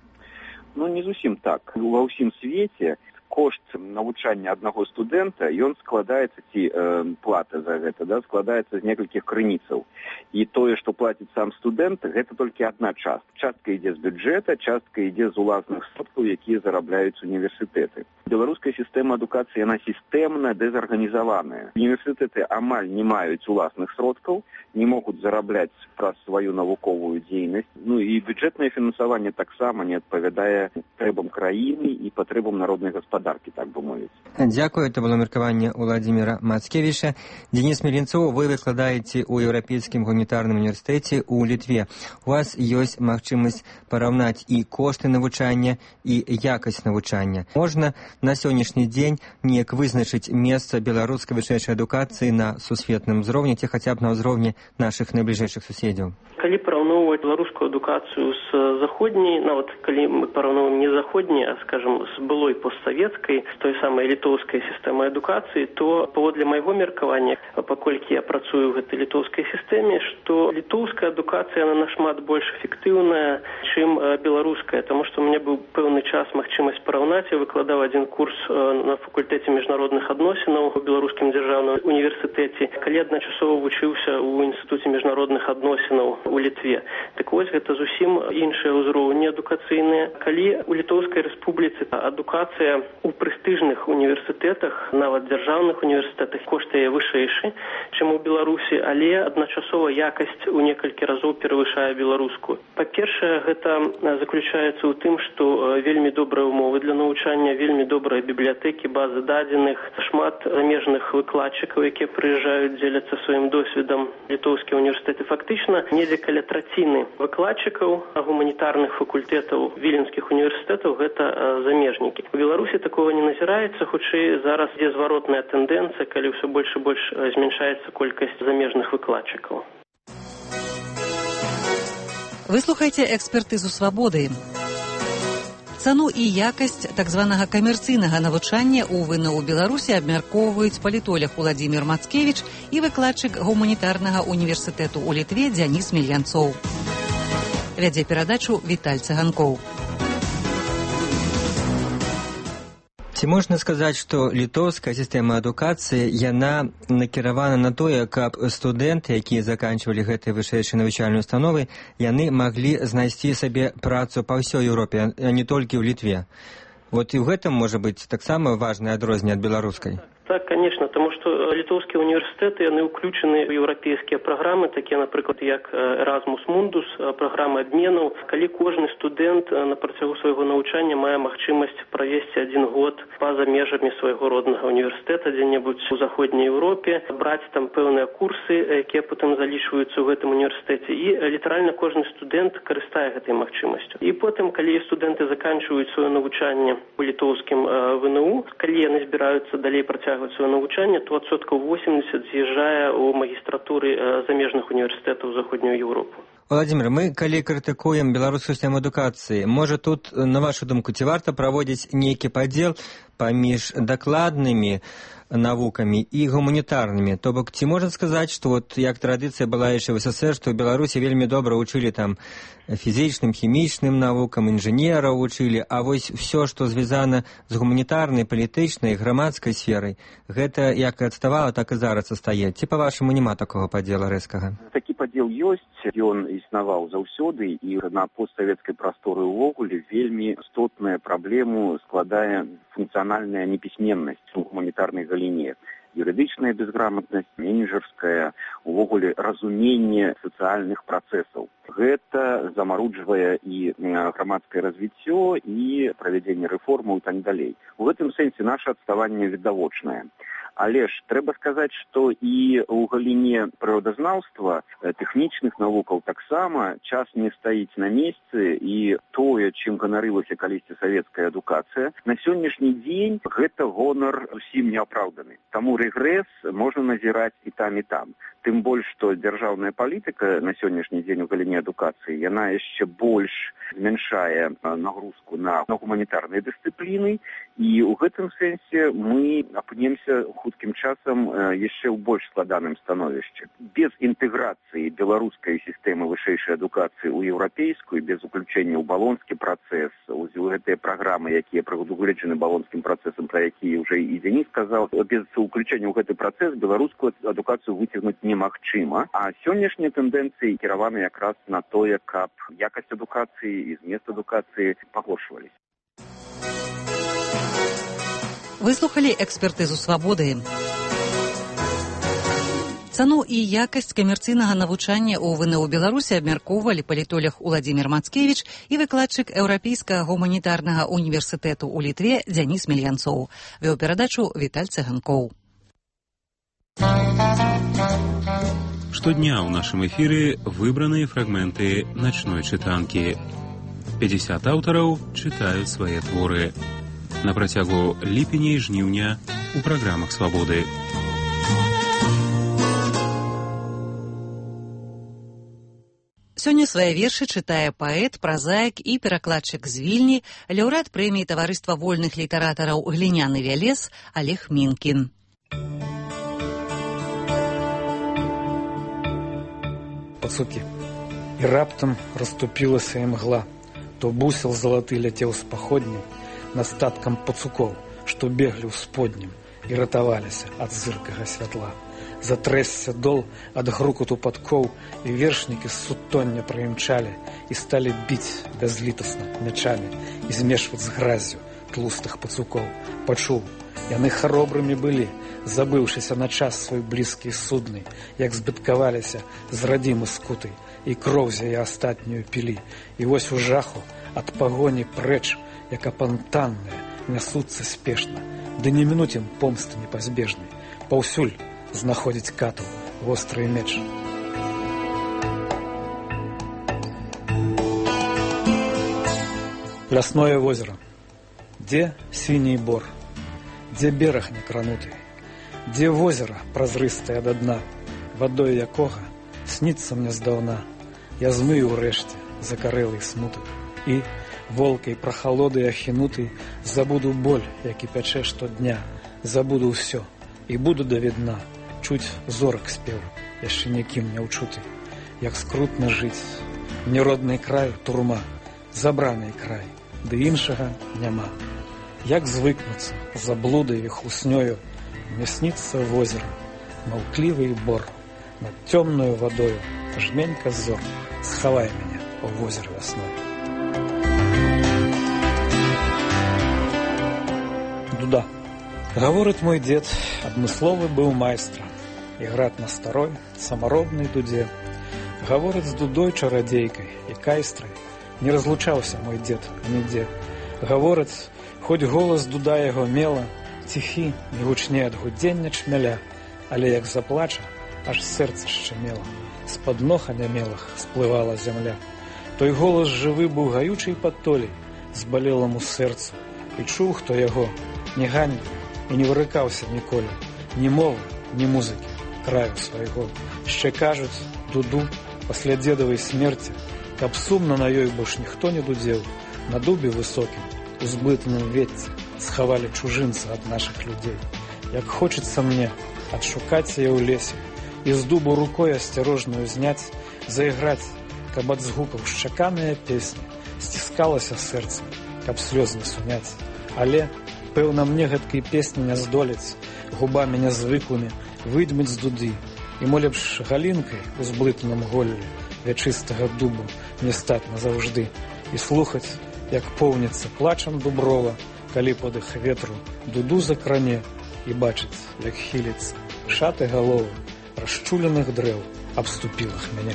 Не зусім так. Ва ўсім свеце кошт навучання аднаго студэнта, ён складаецца, ці плата за гэта, складаецца з некалькіх крыніцаў. І тое, што плаціць сам студэнт, гэта толькі адна частка. Частка ідзе з бюджэта, частка ідзе з уласных сродкаў, якія зарабляюць універсітэты. Беларуская сістэма адукацыі, яна сістэмна дэзарганізаваная. Універсітэты амаль не маюць уласных сродкаў, не могуць зарабляць праз сваю навуковую дзейнасць. І бюджэтнае фінансаванне таксама не адпавядае патрэбам краіны і патрэбам народнай гаспадаркі. гаспадаркі, так бы мовіць. Дзякую, это было меркаванне Владимира Мацкевича. Денис Меленцов, вы выкладаеце ў Еўрапейскім гуманітарным універсітэце ў Літве. У вас ёсць магчымасць параўнаць і кошты навучання, і якасць навучання. Можна на сённяшні дзень неяк вызначыць месца беларускай вышэйшай адукацыі на сусветным узроўні, ці хаця б на ўзроўні нашых найбліжэйшых суседзяў? Калі параўноўваць беларускую адукацыю з заходняй, нават калі мы параўноўваем не заходняй, а, скажем, з былой постсавецкай, з той самай літоўскай сістэмай адукацыі, то паводле майго меркавання, паколькі я працую ў гэтай літоўскай сістэме, што літоўская адукацыя она нашмат больш эфектыўная, чым беларуская, таму што у мяне быў пэўны час магчымасць параўнаць. Я выкладаў адзін курс на факультэце міжнародных адносінаў у беларускім дзяржаўным універсітэце, калі адначасова вучыўся ў інстытуце міжнародных адносінаў у Літве. Так вось, гэта зусім іншыя ўзроўні адукацыйныя. Калі у Літоўскай рэспубліцы адукацыя у прэстыжных універсітэтах, нават дзяржаўных універсітэтах, кошт яе вышэйшы, чым у Беларусі, але адначасова якасць у некалькі разоў перавышае беларускую. Па-першае, гэта заключаецца ў тым, што вельмі добрыя ўмовы для навучання, вельмі добрыя бібліятэкі, базы дадзеных, шмат замежных выкладчыкаў, якія прыязджаюць, дзеляцца сваім досведам. Літоўскія універсітэты фактычна недзе каля траціны выкладчыкаў гуманітарных факультэтаў віленскіх універсітэтаў гэта замежнікі. У Беларусі такого не назіраецца, хутчэй зараз ідзе зваротная тэндэнцыя, калі ўсё больш і больш змяншаецца колькасць замежных выкладчыкаў. Выслухайце экспертызу «Свабоды». Цану і якасць так званага камерцыйнага навучання ў ВНУ Беларусі абмяркоўваюць палітолог Владимир Мацкевич і выкладчык гуманітарнага універсітэту ў Літве Дзяніс Мельянцоў. Вядзе перадачу Віталь Цыганкоў. Ці можна сказаць, што літоўская сістэма адукацыі, яна накіравана на тое, каб студэнты, якія заканчвалі гэтыя вышэйшыя навучальныя установы, яны маглі знайсці сабе працу па ўсёй Еўропе, а не толькі ў Літве. Вот і ў гэтым можа быць таксама важнае адрозненне ад беларускай. Так, конечно, тому што літоўскія універсітэты, яны ўключаны ў еўрапейскія праграмы, такія, напрыклад, як Erasmus Mundus, праграмы абменаў. Калі кожны студэнт на працягу свайго навучання мае магчымасць правесці 1 год па-за межамі свайго роднага універсітэта дзе-небудзь у заходняй Еўропе, браць там пэўныя курсы, якія потым залічваюцца ў гэтым універсітэце. І літаральна кожны студэнт карыстае гэтай магчымасцю. І потым, калі студэнты заканчваюць сваё навучанне у літоўскім ВНУ, калі яны збіраюцца далей працягваць свое навучанне, то 80% з'язджае ў магістратуры замежных універсітэтаў заходнюю Еўропу. Владимир, мы, калі крытыкуем беларускую сістэму адукацыі, можа тут, на вашу думку, ці варта праводзіць нейкі падзел паміж дакладнымі навукамі і гуманітарнымі? То бок, ці можна сказаць, што вот як традыцыя была яшчэ в СССР, што ў Беларусі вельмі добра вучылі там фізічным, хімічным навукам, інжынераў вучылі, а вось все, што звязана з гуманітарнай, палітычнай, грамадскай сферай, гэта як і адставала, так і зараз астае. Ці, па-вашаму, няма такога падзела рэзкага? Такі падзел ёсць, ён існаваў заўсёды, і на постсавецкай прасторы ўвогуле вельмі істотную праблему складае функцыянальная непісьменнасць у гуманітарнай галіне. Юрыдычная безграмотнасць, менеджерская, увогуле разуменне сацыяльных працэсаў. Гэта замаруджвае і грамадскае развіццё, і правядзенне рэформаў і так далей. У гэтым сэнсе наша адставанне відавочнае. Але ж трэба сказаць, што і ў галіне прыродазнаўства, тэхнічных навукаў таксама час не стаіць на месцы, і тое, чым ганарылася калісьці савецкая адукацыя, на сённяшні дзень гэта гонар зусім неапраўданы. Таму рэгрэс можна назіраць і там, і там. Тым больш, што дзяржаўная палітыка на сённяшні дзень у галіне адукацыі, яна яшчэ больш змяншае нагрузку на гуманітарныя дысцыпліны, і ў гэтым сэнсе мы апынемся хуткім часам яшчэ ў больш складаным становішчы. Без інтэграцыі беларускай сістэмы вышэйшай адукацыі ў еўрапейскую, без уключэння ў балонскі працэс, у гэтыя праграмы, якія прадугледжаны балонскім працэсам, пра якія ўжэ і Дзяніс сказаў, без уключэння ў гэты працэс беларускую адукацыю выцягнуць немагчыма. А сённяшнія тэндэнцыі кіраваны якраз на тое, каб якасць адукацыі і змест адукацыі пагоршваліся. Выслухалі экспертызу «Свабоды». Цану і якасць камерцыйнага навучання ў ВНУ Беларусі абмяркоўвалі палітолог Уладзімір Мацкевіч і выкладчык Еўрапейскага гуманітарнага універсітэту ў Літве Дзяніс Мільянцоў. Вёў перадачу Віталь Цыганкоў. Штодня ў нашым эфіры выбраныя фрагменты начной чытанкі. 50 аўтараў чытаюць свае творы. На працягу ліпеня і жніўня у праграмах «Свабоды». Сёння свае вершы чытае паэт, празаік і перакладчык з Вільні, лаўрэат прэміі таварыства вольных літаратараў «Гліняны вялез» Олег Мінкін. Пацукі. І раптам расступілася імгла. То бусел залаты ляцеў з паходні на статкам пацукоў, што беглі ў споднім і ратаваліся ад зыркага святла. Затрэсся дол ад грукату падкоў, і вершнікі з сутоння праімчалі і сталі біць бязлітасна мячамі і змешваць з граззю тлустых пацукоў. Пачуў, яны харобрымі былі, забыўшыся на час свой блізкі і судны, як збыткаваліся з радзімы скутай, і кроў з яе астатнюю пілі. І вось у жаху ад пагоні прэч, як апантанныя, нясуцца спешна, ды не мінуць ім помсты непазбежнай. Паўсюль знаходзіць кату вострый меч. Лясное возера. Дзе сіний бор? Дзе бераг некрануты? Дзе возера празрыстае да дна, вадой якога сніцца мне здаўна? Я змыю ўрэшце закарэлый смутак і, волкай прахалоды ахінуты, забуду боль, які пячэ штодня, забуду ўсё і буду да відна чуць зорак спеў, яшчэ нікім не ўчуты. Як скрутна жыць, неродны край турма, забраны край, ды іншага няма. Як звыкнуцца за блудай і хлуснёю, мне сніцца возера, маўклівы бор, над цёмнаю вадою жменька зор, схавай мяне ў возер вясной. Дуда. Гаворыць мой дзед, адмысловы быў майстра, іграць на старой, самаробнай дуде. Гаворыць з дудой чарадзейкай і кайстрай, не разлучаўся мой дзед нідзе. Гаворыць, хоць голас дуда яго мела, ціхі, не гучней ад гудзення чмяля, але як заплача, аж сэрца шчамела, з-пад ног анямелых сплывала зямля. Той голас жывы быў гаючай падтолей, збалеламу сэрцу, і чуў, хто яго не ганьбіў і не вырыкаўся ніколі, ні мовы, ні музыкі, краю свайго. Ще кажуць, дуду пасля дзедавай смерці, каб сумна на ёй больш ніхто не дудзеў, на дубе высокім, у зблытаным ветці схавалі чужынца ад нашых людзей. Як хочацца мне адшукаць яе ў лесе і з дубу рукой асцярожную зняць, заіграць, каб ад згукаў шчаканыя песні сціскалася сэрца, каб слёз не суняць. Але, пэўна, мне гэткай песні не здолець, губамі нязвыклымі выдміць з дуды, і мо лепш галінкай у зблытаным голлі вячыстага дубу не стаць назаўжды і слухаць, як поўніцца плачам дуброва, калі под іх ветру дуду закране, і бачыць, як хіліцца шаты галовы расчуленых дрэў абступілых мяне.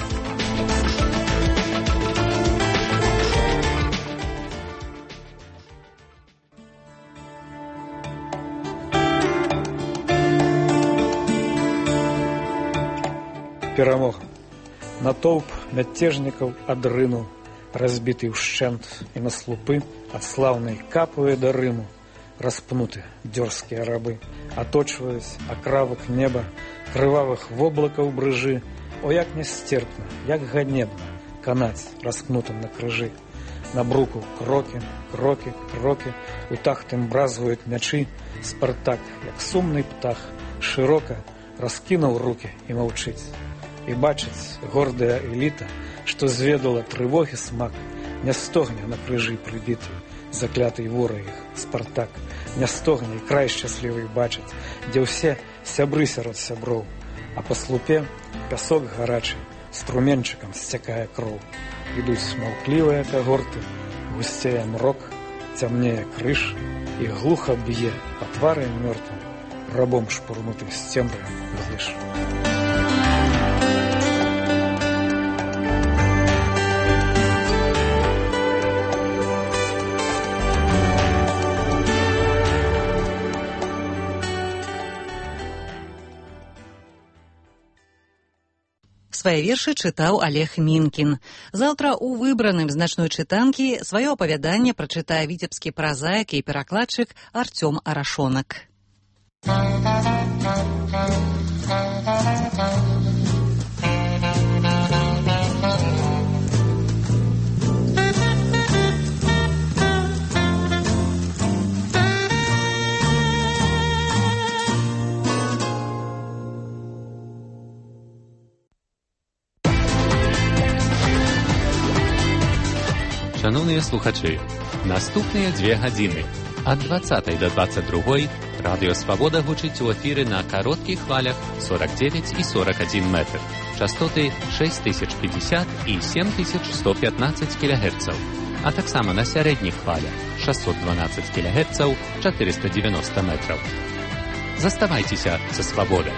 Перамога. Натоўп мяцежнікаў адрынуў, разбіты ўшчэнт, і на слупы ад слаўнай капуе да Рыму распнуты дзёрзкія рабы, аточваюць акравак неба, крывавых воблакаў брыжы. О, як нясцерпна, як ганебна канаць распнутым на крыжы. На бруку крокі, крокі, крокі, у тахтым бразваюць мячы. Спартак, як сумны птах, шырока раскінуў рукі і маўчыць. І бачыць гордая эліта, што зведала трывогі смак, не стогне на крыжы прыбіты, закляты вораг іх Спартак, не стогне і край шчаслівы бачыць, дзе ўсе сябры сярод сяброў, а па слупе пясок гарачы струменчыкам сцякае кроў. Ідуць маўклівыя кагорты, гусцее мрок, цямнее крыж, і глуха б'е па твары мёртвым, рабом шпурнуты з цемры глыш. Свае вершы чытаў Олег Мінкін. Заўтра ў выбраным значной чытанкі сваё апавяданне прачытае віцебскі празаік і перакладчык Артём Арашонак. Шановні слухачі, наступныя 2 гадзіны ад 20 до 22 Радыё Свабода гучыць у эфіры на кароткіх хвалях 49 і 41 метр, частоты 6050 і 7115 кГц, а таксама на сярэдніх хвалях 612 кГц, 490 метраў. Заставайцеся са Свабодай.